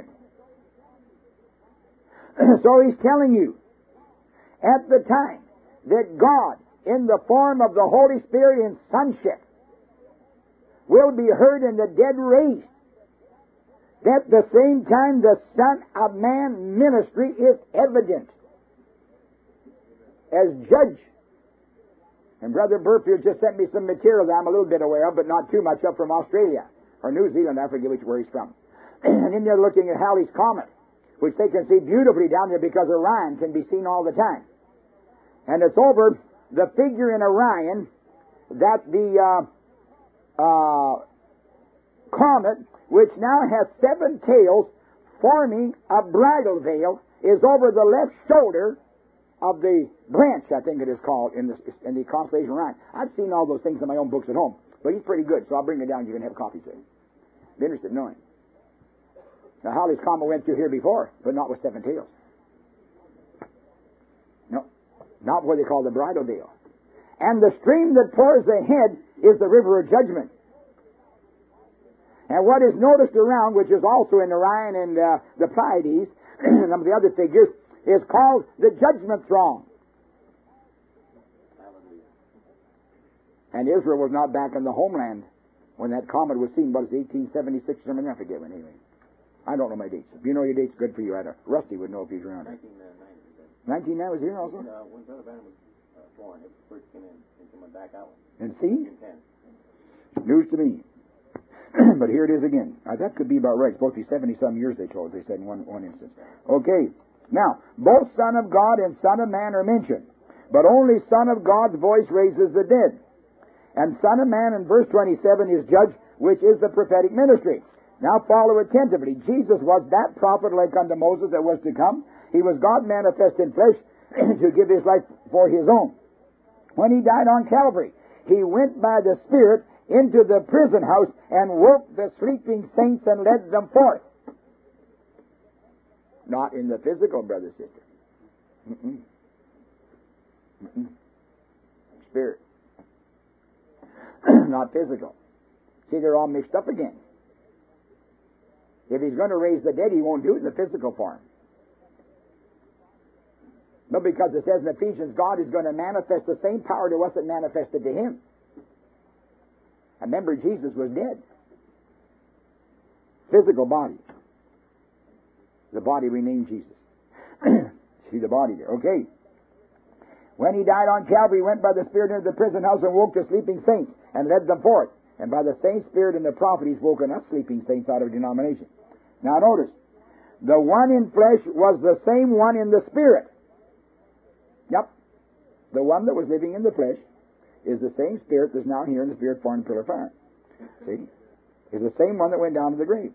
So He's telling you, at the time that God, in the form of the Holy Spirit in sonship, will be heard and the dead raised, at the same time the Son of Man ministry is evident as judge. And Brother Burfield just sent me some material that I'm a little bit aware of, but not too much, up from Australia, or New Zealand, I forget which where he's from. And in there looking at Halley's Comet, which they can see beautifully down there because Orion can be seen all the time. And it's over the figure in Orion that the uh, uh, comet, which now has seven tails forming a bridal veil, is over the left shoulder of the branch, I think it is called, in the, in the constellation Orion. I've seen all those things in my own books at home, but he's pretty good, so I'll bring it down. You can have a copy, too. Be interested in knowing. Now, Halley's Comet went through here before, but not with seven tails. No, not what they call the bridal veil. And the stream that pours ahead is the river of judgment. And what is noticed around, which is also in Orion and uh, the Pleiades, and some of the other figures, is called the judgment throne. And Israel was not back in the homeland when that comet was seen. What is it, eighteen seventy-six or something? I forget when, anyway. I don't know my dates. If you know your dates, good for you. I don't. Rusty would know if he's around. nineteen ninety. nineteen ninety was here also? Uh, when Brother Branham was uh, born, it first came in and came back out. And see? ten. News to me. But here it is again. Now, that could be about right. It's supposed to be seventy-some years, they told. They said in one, one instance. Okay. Now, both Son of God and Son of Man are mentioned. But only Son of God's voice raises the dead. And Son of Man in verse twenty-seven is judge, which is the prophetic ministry. Now follow attentively. Jesus was that prophet like unto Moses that was to come. He was God manifest in flesh to give His life for His own. When He died on Calvary, He went by the Spirit into the prison house and woke the sleeping saints and led them forth. Not in the physical, brother, sister. Mm-mm. Mm-mm. Spirit. Not physical. See, they're all mixed up again. If He's going to raise the dead, He won't do it in the physical form. But because it says in Ephesians, God is going to manifest the same power to us that manifested to Him. Remember, Jesus was dead. Physical body. The body renamed Jesus. See the body there. Okay. When He died on Calvary, He went by the Spirit into the prison house and woke the sleeping saints and led them forth. And by the same Spirit and the prophet, He's woken us sleeping saints out of denomination. Now notice, the one in flesh was the same one in the Spirit. Yep. The one that was living in the flesh is the same Spirit that's now here in the Spirit form in pillar of fire. See? Is the same one that went down to the grave.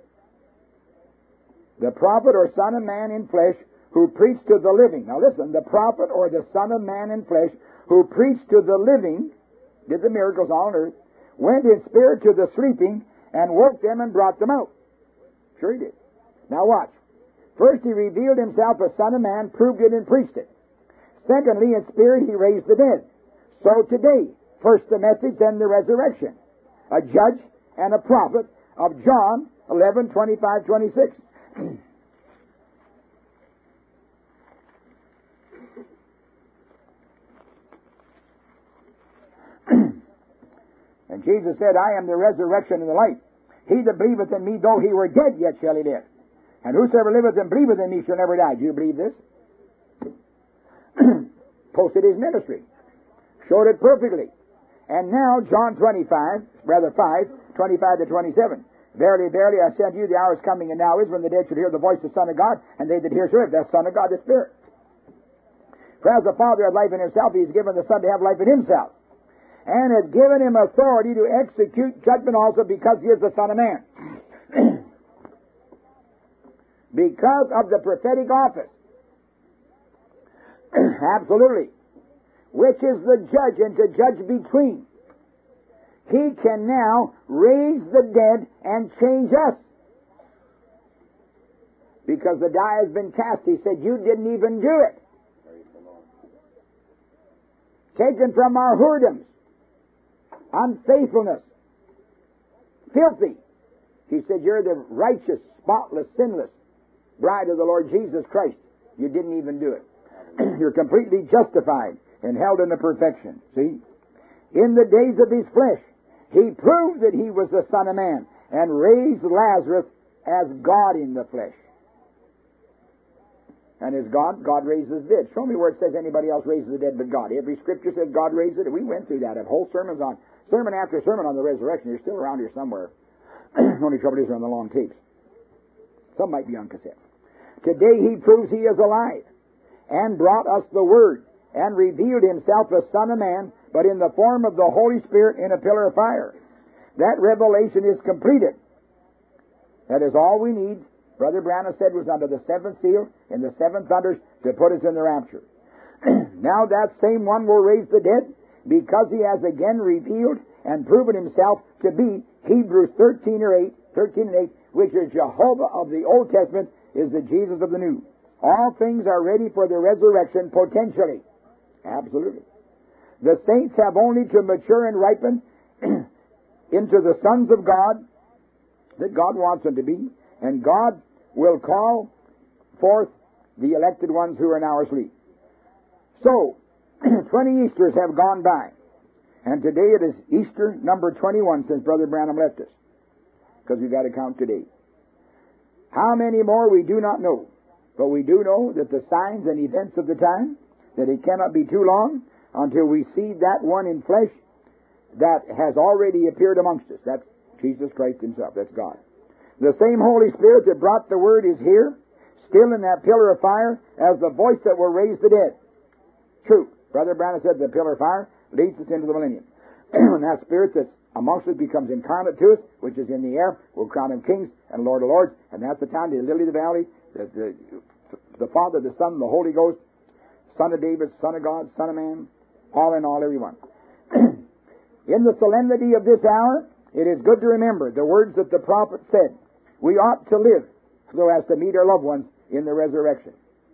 The prophet or Son of Man in flesh who preached to the living. Now listen, the prophet or the Son of Man in flesh who preached to the living, did the miracles on earth, went in spirit to the sleeping and woke them and brought them out. Sure He did. Now watch. First He revealed Himself as Son of Man, proved it and preached it. Secondly, in spirit He raised the dead. So today, first the message, then the resurrection. A judge and a prophet of John eleven, twenty-five, twenty-six. And Jesus said, I am the resurrection and the life. He that believeth in me, though he were dead, yet shall he live. And whosoever liveth and believeth in me shall never die. Do you believe this? Posted His ministry. Showed it perfectly. And now, John twenty-five, rather five, twenty-five to twenty-seven. Verily, verily, I say unto you, the hour is coming, and now is, when the dead should hear the voice of the Son of God, and they that hear shall live. That's Son of God, the Spirit. For as the Father hath life in himself, he has given the Son to have life in himself, and has given him authority to execute judgment also, because he is the Son of Man. Because of the prophetic office. Absolutely. Which is the judge, and to judge between. He can now raise the dead and change us. Because the die has been cast. He said, you didn't even do it. Taken from our whoredoms, unfaithfulness, filthy. He said, you're the righteous, spotless, sinless bride of the Lord Jesus Christ. You didn't even do it. You're completely justified and held into perfection. See? In the days of his flesh, he proved that he was the Son of Man and raised Lazarus as God in the flesh. And as God, God raises the dead. Show me where it says anybody else raises the dead but God. Every scripture says God raises it. We went through that. I have whole sermons on, sermon after sermon on the resurrection. You're still around here somewhere. The only trouble is they're on the long tapes. Some might be on cassette. Today he proves he is alive and brought us the Word and revealed himself as Son of Man, but in the form of the Holy Spirit in a pillar of fire. That revelation is completed. That is all we need. Brother Branham said was under the seventh seal and the seven thunders to put us in the rapture. Now that same one will raise the dead, because he has again revealed and proven himself to be Hebrews thirteen or eight, thirteen and eight, which is Jehovah of the Old Testament, is the Jesus of the New. All things are ready for the resurrection potentially. Absolutely. The saints have only to mature and ripen into the sons of God that God wants them to be, and God will call forth the elected ones who are now asleep. So, twenty Easters have gone by, and today it is Easter number twenty-one since Brother Branham left us, because we've got to count today. How many more we do not know, but we do know that the signs and events of the time, that it cannot be too long until we see that one in flesh that has already appeared amongst us. That's Jesus Christ himself. That's God. The same Holy Spirit that brought the Word is here, still in that pillar of fire, as the voice that will raise the dead. True. Brother Branham said the pillar of fire leads us into the millennium. And that Spirit that's amongst us becomes incarnate to us, which is in the air, will crown him kings and Lord of lords. And that's the time the lily of the valley, the, the, the Father, the Son, the Holy Ghost, Son of David, Son of God, Son of Man, all in all, everyone. In the solemnity of this hour, it is good to remember the words that the prophet said. We ought to live so as to meet our loved ones in the resurrection.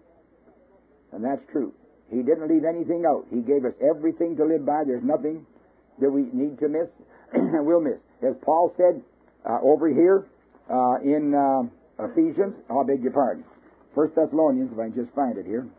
And that's true. He didn't leave anything out. He gave us everything to live by. There's nothing that we need to miss and will miss. As Paul said uh, over here uh, in uh, Ephesians, oh, I beg your pardon, First Thessalonians, if I can just find it here.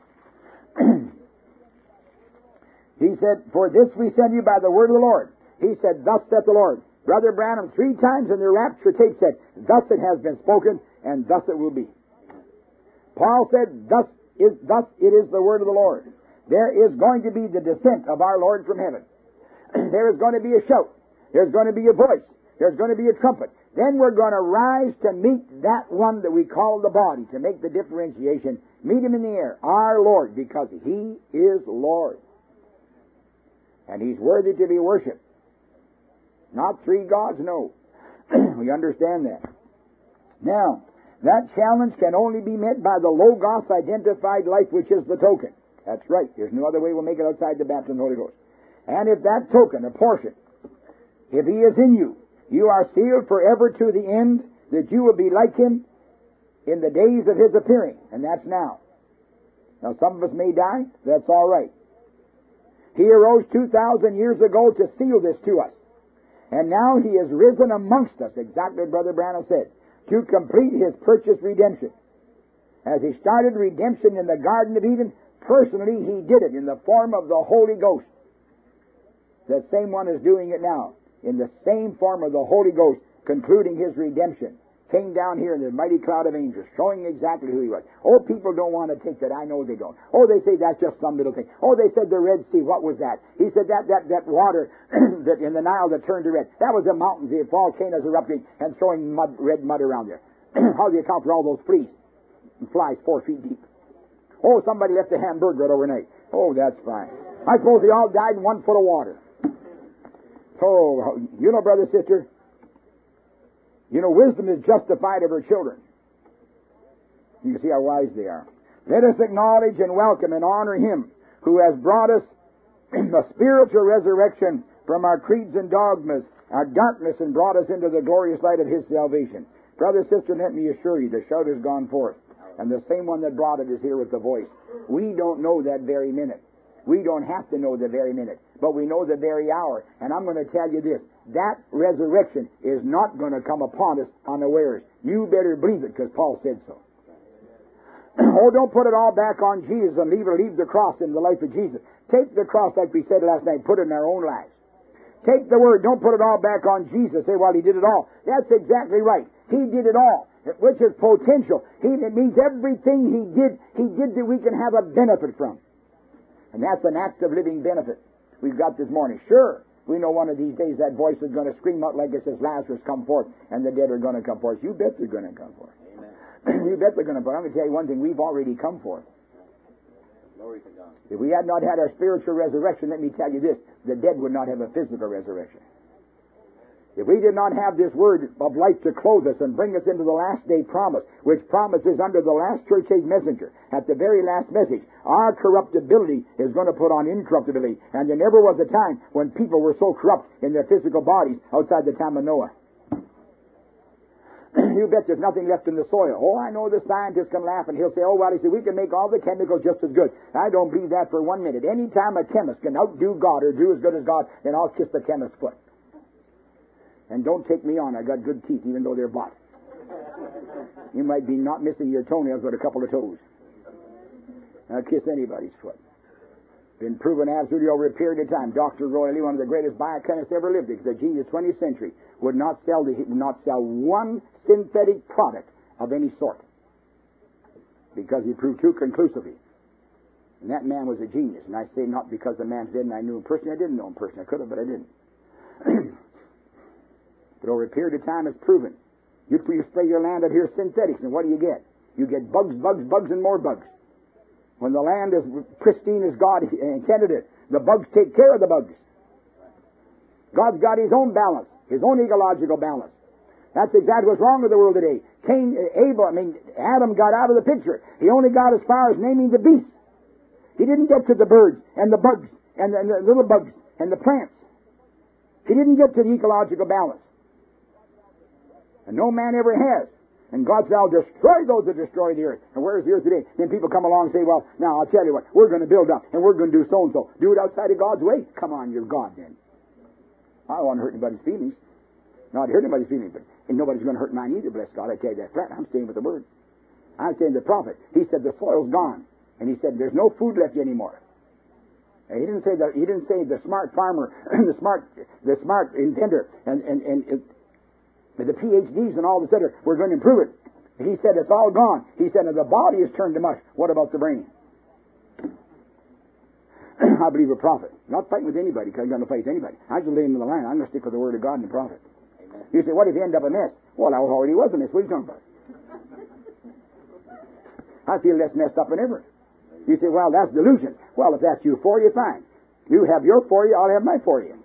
He said, for this we send you by the word of the Lord. He said, thus saith the Lord. Brother Branham three times in the rapture tape said, thus it has been spoken, and thus it will be. Paul said, thus is thus it is the word of the Lord. There is going to be the descent of our Lord from heaven. There is going to be a shout. There's going to be a voice. There's going to be a trumpet. Then we're going to rise to meet that one that we call the body, to make the differentiation. Meet him in the air, our Lord, because he is Lord. And he's worthy to be worshipped. Not three gods, no. We understand that. Now, that challenge can only be met by the Logos identified life, which is the token. That's right. There's no other way we'll make it outside the baptism of the Holy Ghost. And if that token, a portion, if he is in you, you are sealed forever to the end, that you will be like him in the days of his appearing. And that's now. Now, some of us may die. That's all right. He arose two thousand years ago to seal this to us. And now he is risen amongst us, exactly what Brother Branham said, to complete his purchase redemption. As he started redemption in the Garden of Eden, personally he did it in the form of the Holy Ghost. The same one is doing it now, in the same form of the Holy Ghost, concluding his redemption, came down here in the mighty cloud of angels, showing exactly who he was. Oh, people don't want to take that. I know they don't. Oh, they say that's just some little thing. Oh, they said the Red Sea. What was that? He said that that, that water that in the Nile that turned to red. That was the mountains, the volcanoes erupting and throwing mud, red mud around there. How do you account for all those fleas and flies four feet deep? Oh, somebody left a hamburger overnight. Oh, that's fine. I suppose they all died in one foot of water. Oh, you know, brother, sister, you know, wisdom is justified of her children. You can see how wise they are. Let us acknowledge and welcome and honor Him who has brought us a spiritual resurrection from our creeds and dogmas, our darkness, and brought us into the glorious light of His salvation. Brother, sister, let me assure you, the shout has gone forth. And the same one that brought it is here with the voice. We don't know that very minute. We don't have to know the very minute, but we know the very hour. And I'm going to tell you this, that resurrection is not going to come upon us unawares. You better believe it, because Paul said so. Oh, don't put it all back on Jesus and leave, leave the cross in the life of Jesus. Take the cross, like we said last night, put it in our own lives. Take the word, don't put it all back on Jesus. Say, well, He did it all. That's exactly right. He did it all, which is potential. He, it means everything He did, He did that we can have a benefit from. And that's an active living benefit we've got this morning. Sure, we know one of these days that voice is going to scream out like it says, Lazarus, come forth, and the dead are going to come forth. You bet they're going to come forth. Amen. You bet they're going to come forth. I'm going to tell you one thing, we've already come forth. Glory to God. If we had not had our spiritual resurrection, let me tell you this, the dead would not have a physical resurrection. If we did not have this word of life to clothe us and bring us into the last day promise, which promises under the last church age messenger, at the very last message, our corruptibility is going to put on incorruptibility. And there never was a time when people were so corrupt in their physical bodies outside the time of Noah. You bet there's nothing left in the soil. Oh, I know the scientist can laugh and he'll say, oh, well, he said, we can make all the chemicals just as good. I don't believe that for one minute. Any time a chemist can outdo God or do as good as God, then I'll kiss the chemist's foot. And don't take me on. I got good teeth, even though they're bought. You might be not missing your toenails, but a couple of toes. I'll kiss anybody's foot. Been proven absolutely over a period of time. Doctor Roy Lee, one of the greatest biochemists ever lived, the genius of the twentieth century, would not sell the, would not sell one synthetic product of any sort because he proved too conclusively. And that man was a genius. And I say not because the man's dead and I knew him personally. I didn't know him personally. I could have, but I didn't. But over a period of time, it's proven. You, you spray your land out here synthetics, and what do you get? You get bugs, bugs, bugs, and more bugs. When the land is pristine as God intended it, the bugs take care of the bugs. God's got His own balance, His own ecological balance. That's exactly what's wrong with the world today. Cain, Abel, I mean, Adam got out of the picture. He only got as far as naming the beasts. He didn't get to the birds and the bugs and the, and the little bugs and the plants. He didn't get to the ecological balance. And no man ever has. And God said, I'll destroy those that destroy the earth. And where's the earth today? Then people come along and say, well, now I'll tell you what, we're going to build up, and we're going to do so-and-so. Do it outside of God's way? Come on, you're God then. I don't want to hurt anybody's feelings. Not to hurt anybody's feelings, but and nobody's going to hurt mine either, bless God. I tell you that flat. I'm staying with the Word. I'm staying with the prophet. He said the soil's gone. And he said there's no food left anymore. And he didn't say the, he didn't say the smart farmer, the smart the smart inventor, and, and, and, and the P H Ds and all the cetera, we're going to improve it. He said it's all gone. He said if the body is turned to mush, what about the brain? I believe a prophet. Not fighting with anybody, because I'm going to fight with anybody. I just lay him in the line. I'm going to stick with the Word of God and the prophet. Amen. You say, what if you end up a mess? Well, I already was a mess. What are you talking about? I feel less messed up than ever. You say, well, that's delusion. Well, if that's you for you, fine. You have your for you, I'll have my for you.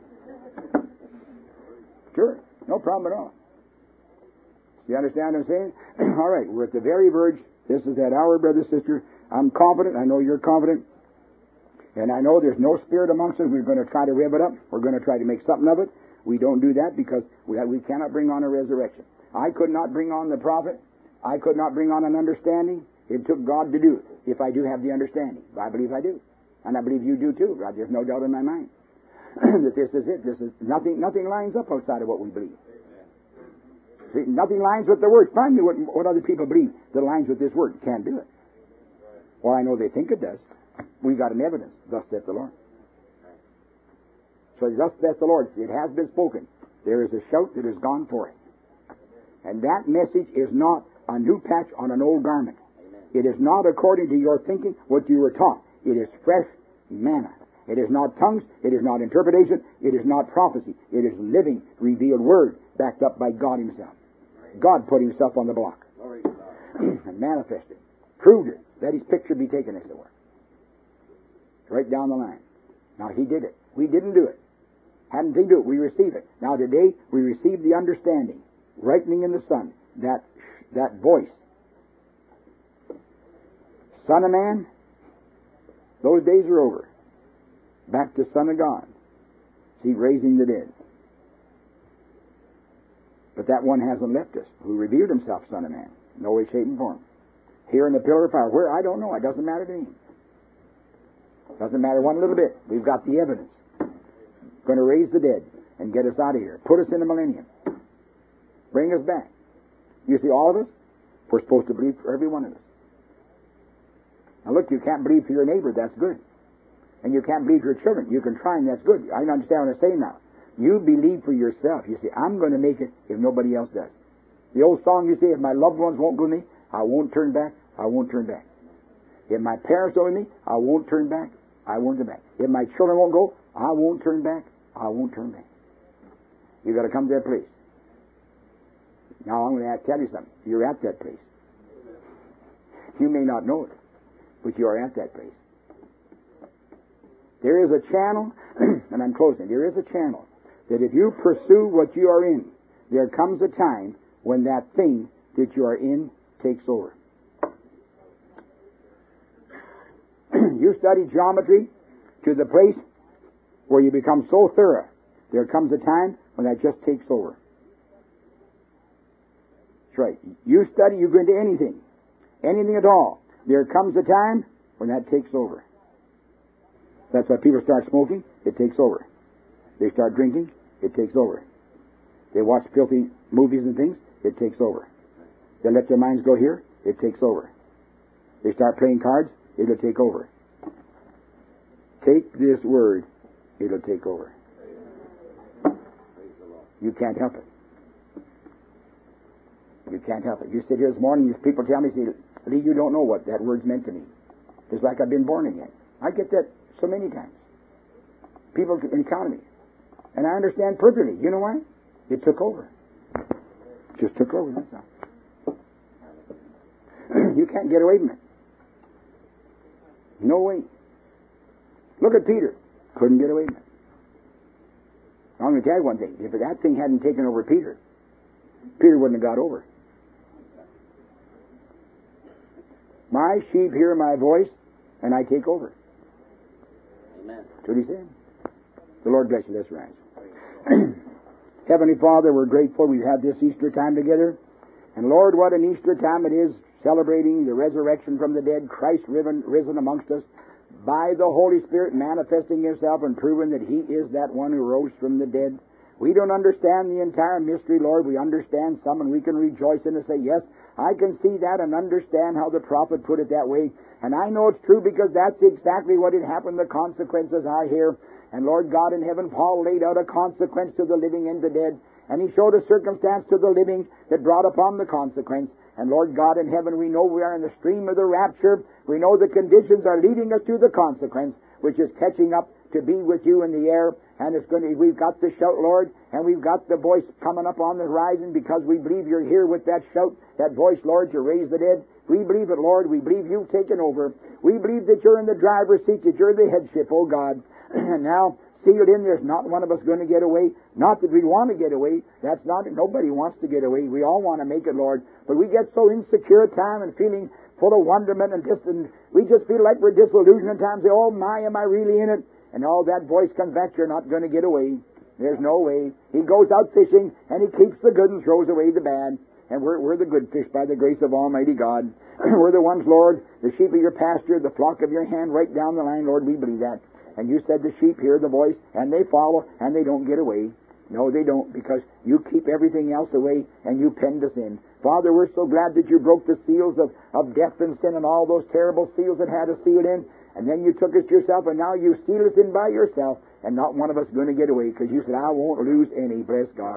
Sure. No problem at all. You understand what I'm saying? All right, we're at the very verge. This is that hour, brother, sister. I'm confident. I know you're confident. And I know there's no spirit amongst us. We're going to try to rev it up. We're going to try to make something of it. We don't do that because we, we cannot bring on a resurrection. I could not bring on the prophet. I could not bring on an understanding. It took God to do it, if I do have the understanding. I believe I do. And I believe you do too. There's no doubt in my mind that this is it. This is nothing. Nothing lines up outside of what we believe. See, nothing lines with the Word. Find me what, what other people believe that lines with this Word. Can't do it. Well, I know they think it does. We got an evidence. Thus saith the Lord. So thus saith the Lord. It has been spoken. There is a shout that has gone forth. And that message is not a new patch on an old garment. It is not according to your thinking what you were taught. It is fresh manna. It is not tongues. It is not interpretation. It is not prophecy. It is living, revealed word backed up by God Himself. God put Himself on the block and manifested, proved it. Let His picture be taken, as it were. Right down the line. Now, He did it. We didn't do it. Hadn't He do it? We receive it. Now, today, we receive the understanding, ripening in the Son, that, that voice. Son of man, those days are over. Back to Son of God. See, raising the dead. But that one hasn't left us, who revealed Himself, Son of Man. No way, shape, and form. Here in the pillar of fire. Where? I don't know. It doesn't matter to me. Doesn't matter one little bit. We've got the evidence. Going to raise the dead and get us out of here. Put us in the millennium. Bring us back. You see, all of us, we're supposed to believe for every one of us. Now look, you can't believe for your neighbor. That's good. And you can't believe for your children. You can try, and that's good. I understand what I'm saying now. You believe for yourself. You say, I'm going to make it if nobody else does. The old song you say, if my loved ones won't go with me, I won't turn back. I won't turn back. If my parents don't with me, I won't turn back. I won't turn back. If my children won't go, I won't turn back. I won't turn back. You've got to come to that place. Now I'm going to tell you something. You're at that place. You may not know it, but you are at that place. There is a channel, and I'm closing. There is a channel that if you pursue what you are in, there comes a time when that thing that you are in takes over. You study geometry to the place where you become so thorough, there comes a time when that just takes over. That's right. You study, you go into anything, anything at all. There comes a time when that takes over. That's why people start smoking, it takes over. They start drinking, it takes over. They watch filthy movies and things, it takes over. They let their minds go here, it takes over. They start playing cards, it'll take over. Take this word, it'll take over. You can't help it. You can't help it. You sit here this morning, these people tell me, say, Lee, you don't know what that word's meant to me. It's like I've been born again. I get that so many times. People encounter me. And I understand perfectly. You know why? It took over. It just took over, that's all. You can't get away from it. No way. Look at Peter. Couldn't get away from it. I'm going to tell you one thing. If that thing hadn't taken over Peter, Peter wouldn't have got over. My sheep hear my voice, and I take over. Amen. That's what he said. The Lord bless you. Let's rise. Heavenly Father, we're grateful we've had this Easter time together. And Lord, what an Easter time it is, celebrating the resurrection from the dead, Christ risen, risen amongst us, by the Holy Spirit manifesting Himself and proving that He is that one who rose from the dead. We don't understand the entire mystery, Lord. We understand some, and we can rejoice in it and say, yes, I can see that and understand how the prophet put it that way. And I know it's true because that's exactly what had happened. The consequences are here. And Lord God in heaven, Paul laid out a consequence to the living and the dead. And he showed a circumstance to the living that brought upon the consequence. And Lord God in heaven, we know we are in the stream of the rapture. We know the conditions are leading us to the consequence, which is catching up to be with you in the air. And it's going to, we've got the shout, Lord, and we've got the voice coming up on the horizon because we believe you're here with that shout, that voice, Lord, to raise the dead. We believe it, Lord. We believe you've taken over. We believe that you're in the driver's seat, that you're the headship, oh God. And now, sealed in, there's not one of us going to get away. Not that we want to get away. That's not it. Nobody wants to get away. We all want to make it, Lord. But we get so insecure at times and feeling full of wonderment and distant. We just feel like we're disillusioned at times. Say, oh my, am I really in it? And all that voice comes back, you're not going to get away. There's no way. He goes out fishing, and he keeps the good and throws away the bad. And we're, we're the good fish by the grace of Almighty God. We're the ones, Lord, the sheep of your pasture, the flock of your hand, right down the line, Lord, we believe that. And you said the sheep hear the voice, and they follow, and they don't get away. No, they don't, because you keep everything else away, and you penned us in. Father, we're so glad that you broke the seals of, of death and sin and all those terrible seals that had us sealed in. And then you took us to yourself, and now you seal us in by yourself, and not one of us going to get away, because you said, I won't lose any, bless God.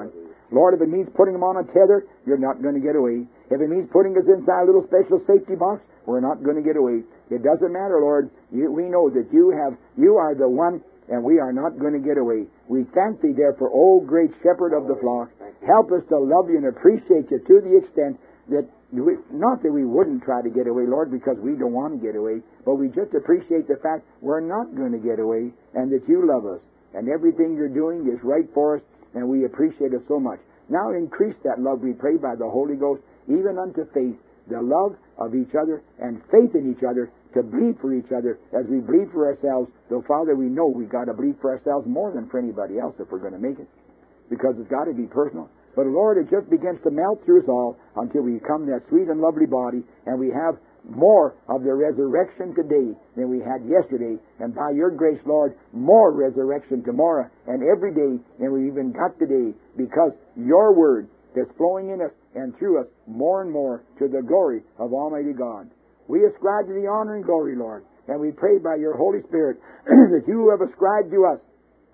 Lord, if it means putting them on a tether, you're not going to get away. If it means putting us inside a little special safety box, we're not going to get away. It doesn't matter, Lord. You, we know that you have, you are the one, and we are not going to get away. We thank Thee, therefore, O great Shepherd of the flock. Help us to love You and appreciate You to the extent that, we, not that we wouldn't try to get away, Lord, because we don't want to get away, but we just appreciate the fact we're not going to get away, and that You love us, and everything You're doing is right for us, and we appreciate it so much. Now increase that love, we pray, by the Holy Ghost, even unto faith, the love of each other and faith in each other, to bleed for each other as we bleed for ourselves. Though, Father, we know we've got to bleed for ourselves more than for anybody else if we're going to make it, because it's got to be personal. But, Lord, it just begins to melt through us all until we become that sweet and lovely body, and we have more of the resurrection today than we had yesterday, and by Your grace, Lord, more resurrection tomorrow and every day than we even got today, because Your Word is flowing in us and through us more and more to the glory of Almighty God. We ascribe to Thee honor and glory, Lord, and we pray by Your Holy Spirit that You have ascribed to us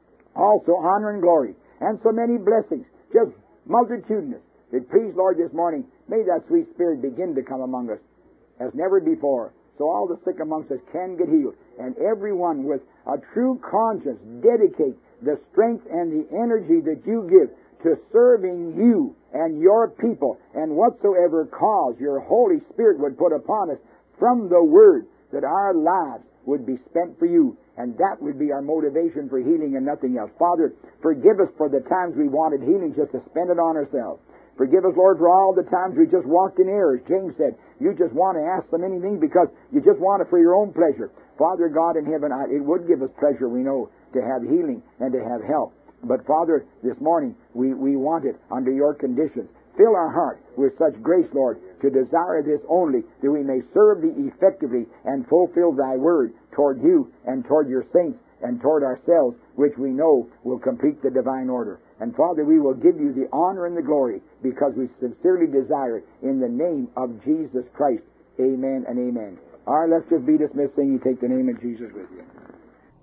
also honor and glory and so many blessings, just multitudinous. That please, Lord, this morning, may that sweet Spirit begin to come among us as never before, so all the sick amongst us can get healed, and everyone with a true conscience dedicate the strength and the energy that You give to serving You and Your people, and whatsoever cause Your Holy Spirit would put upon us from the Word, that our lives would be spent for You, and that would be our motivation for healing and nothing else. Father, forgive us for the times we wanted healing just to spend it on ourselves. Forgive us, Lord, for all the times we just walked in error. As James said, you just want to ask them anything because you just want it for your own pleasure. Father God in heaven, it would give us pleasure, we know, to have healing and to have help. But, Father, this morning, we, we want it under Your conditions. Fill our heart with such grace, Lord, to desire this only, that we may serve Thee effectively and fulfill Thy word toward You and toward Your saints and toward ourselves, which we know will complete the divine order. And, Father, we will give You the honor and the glory because we sincerely desire it in the name of Jesus Christ. Amen and amen. All right, let's just be dismissed, saying You take the name of Jesus with you.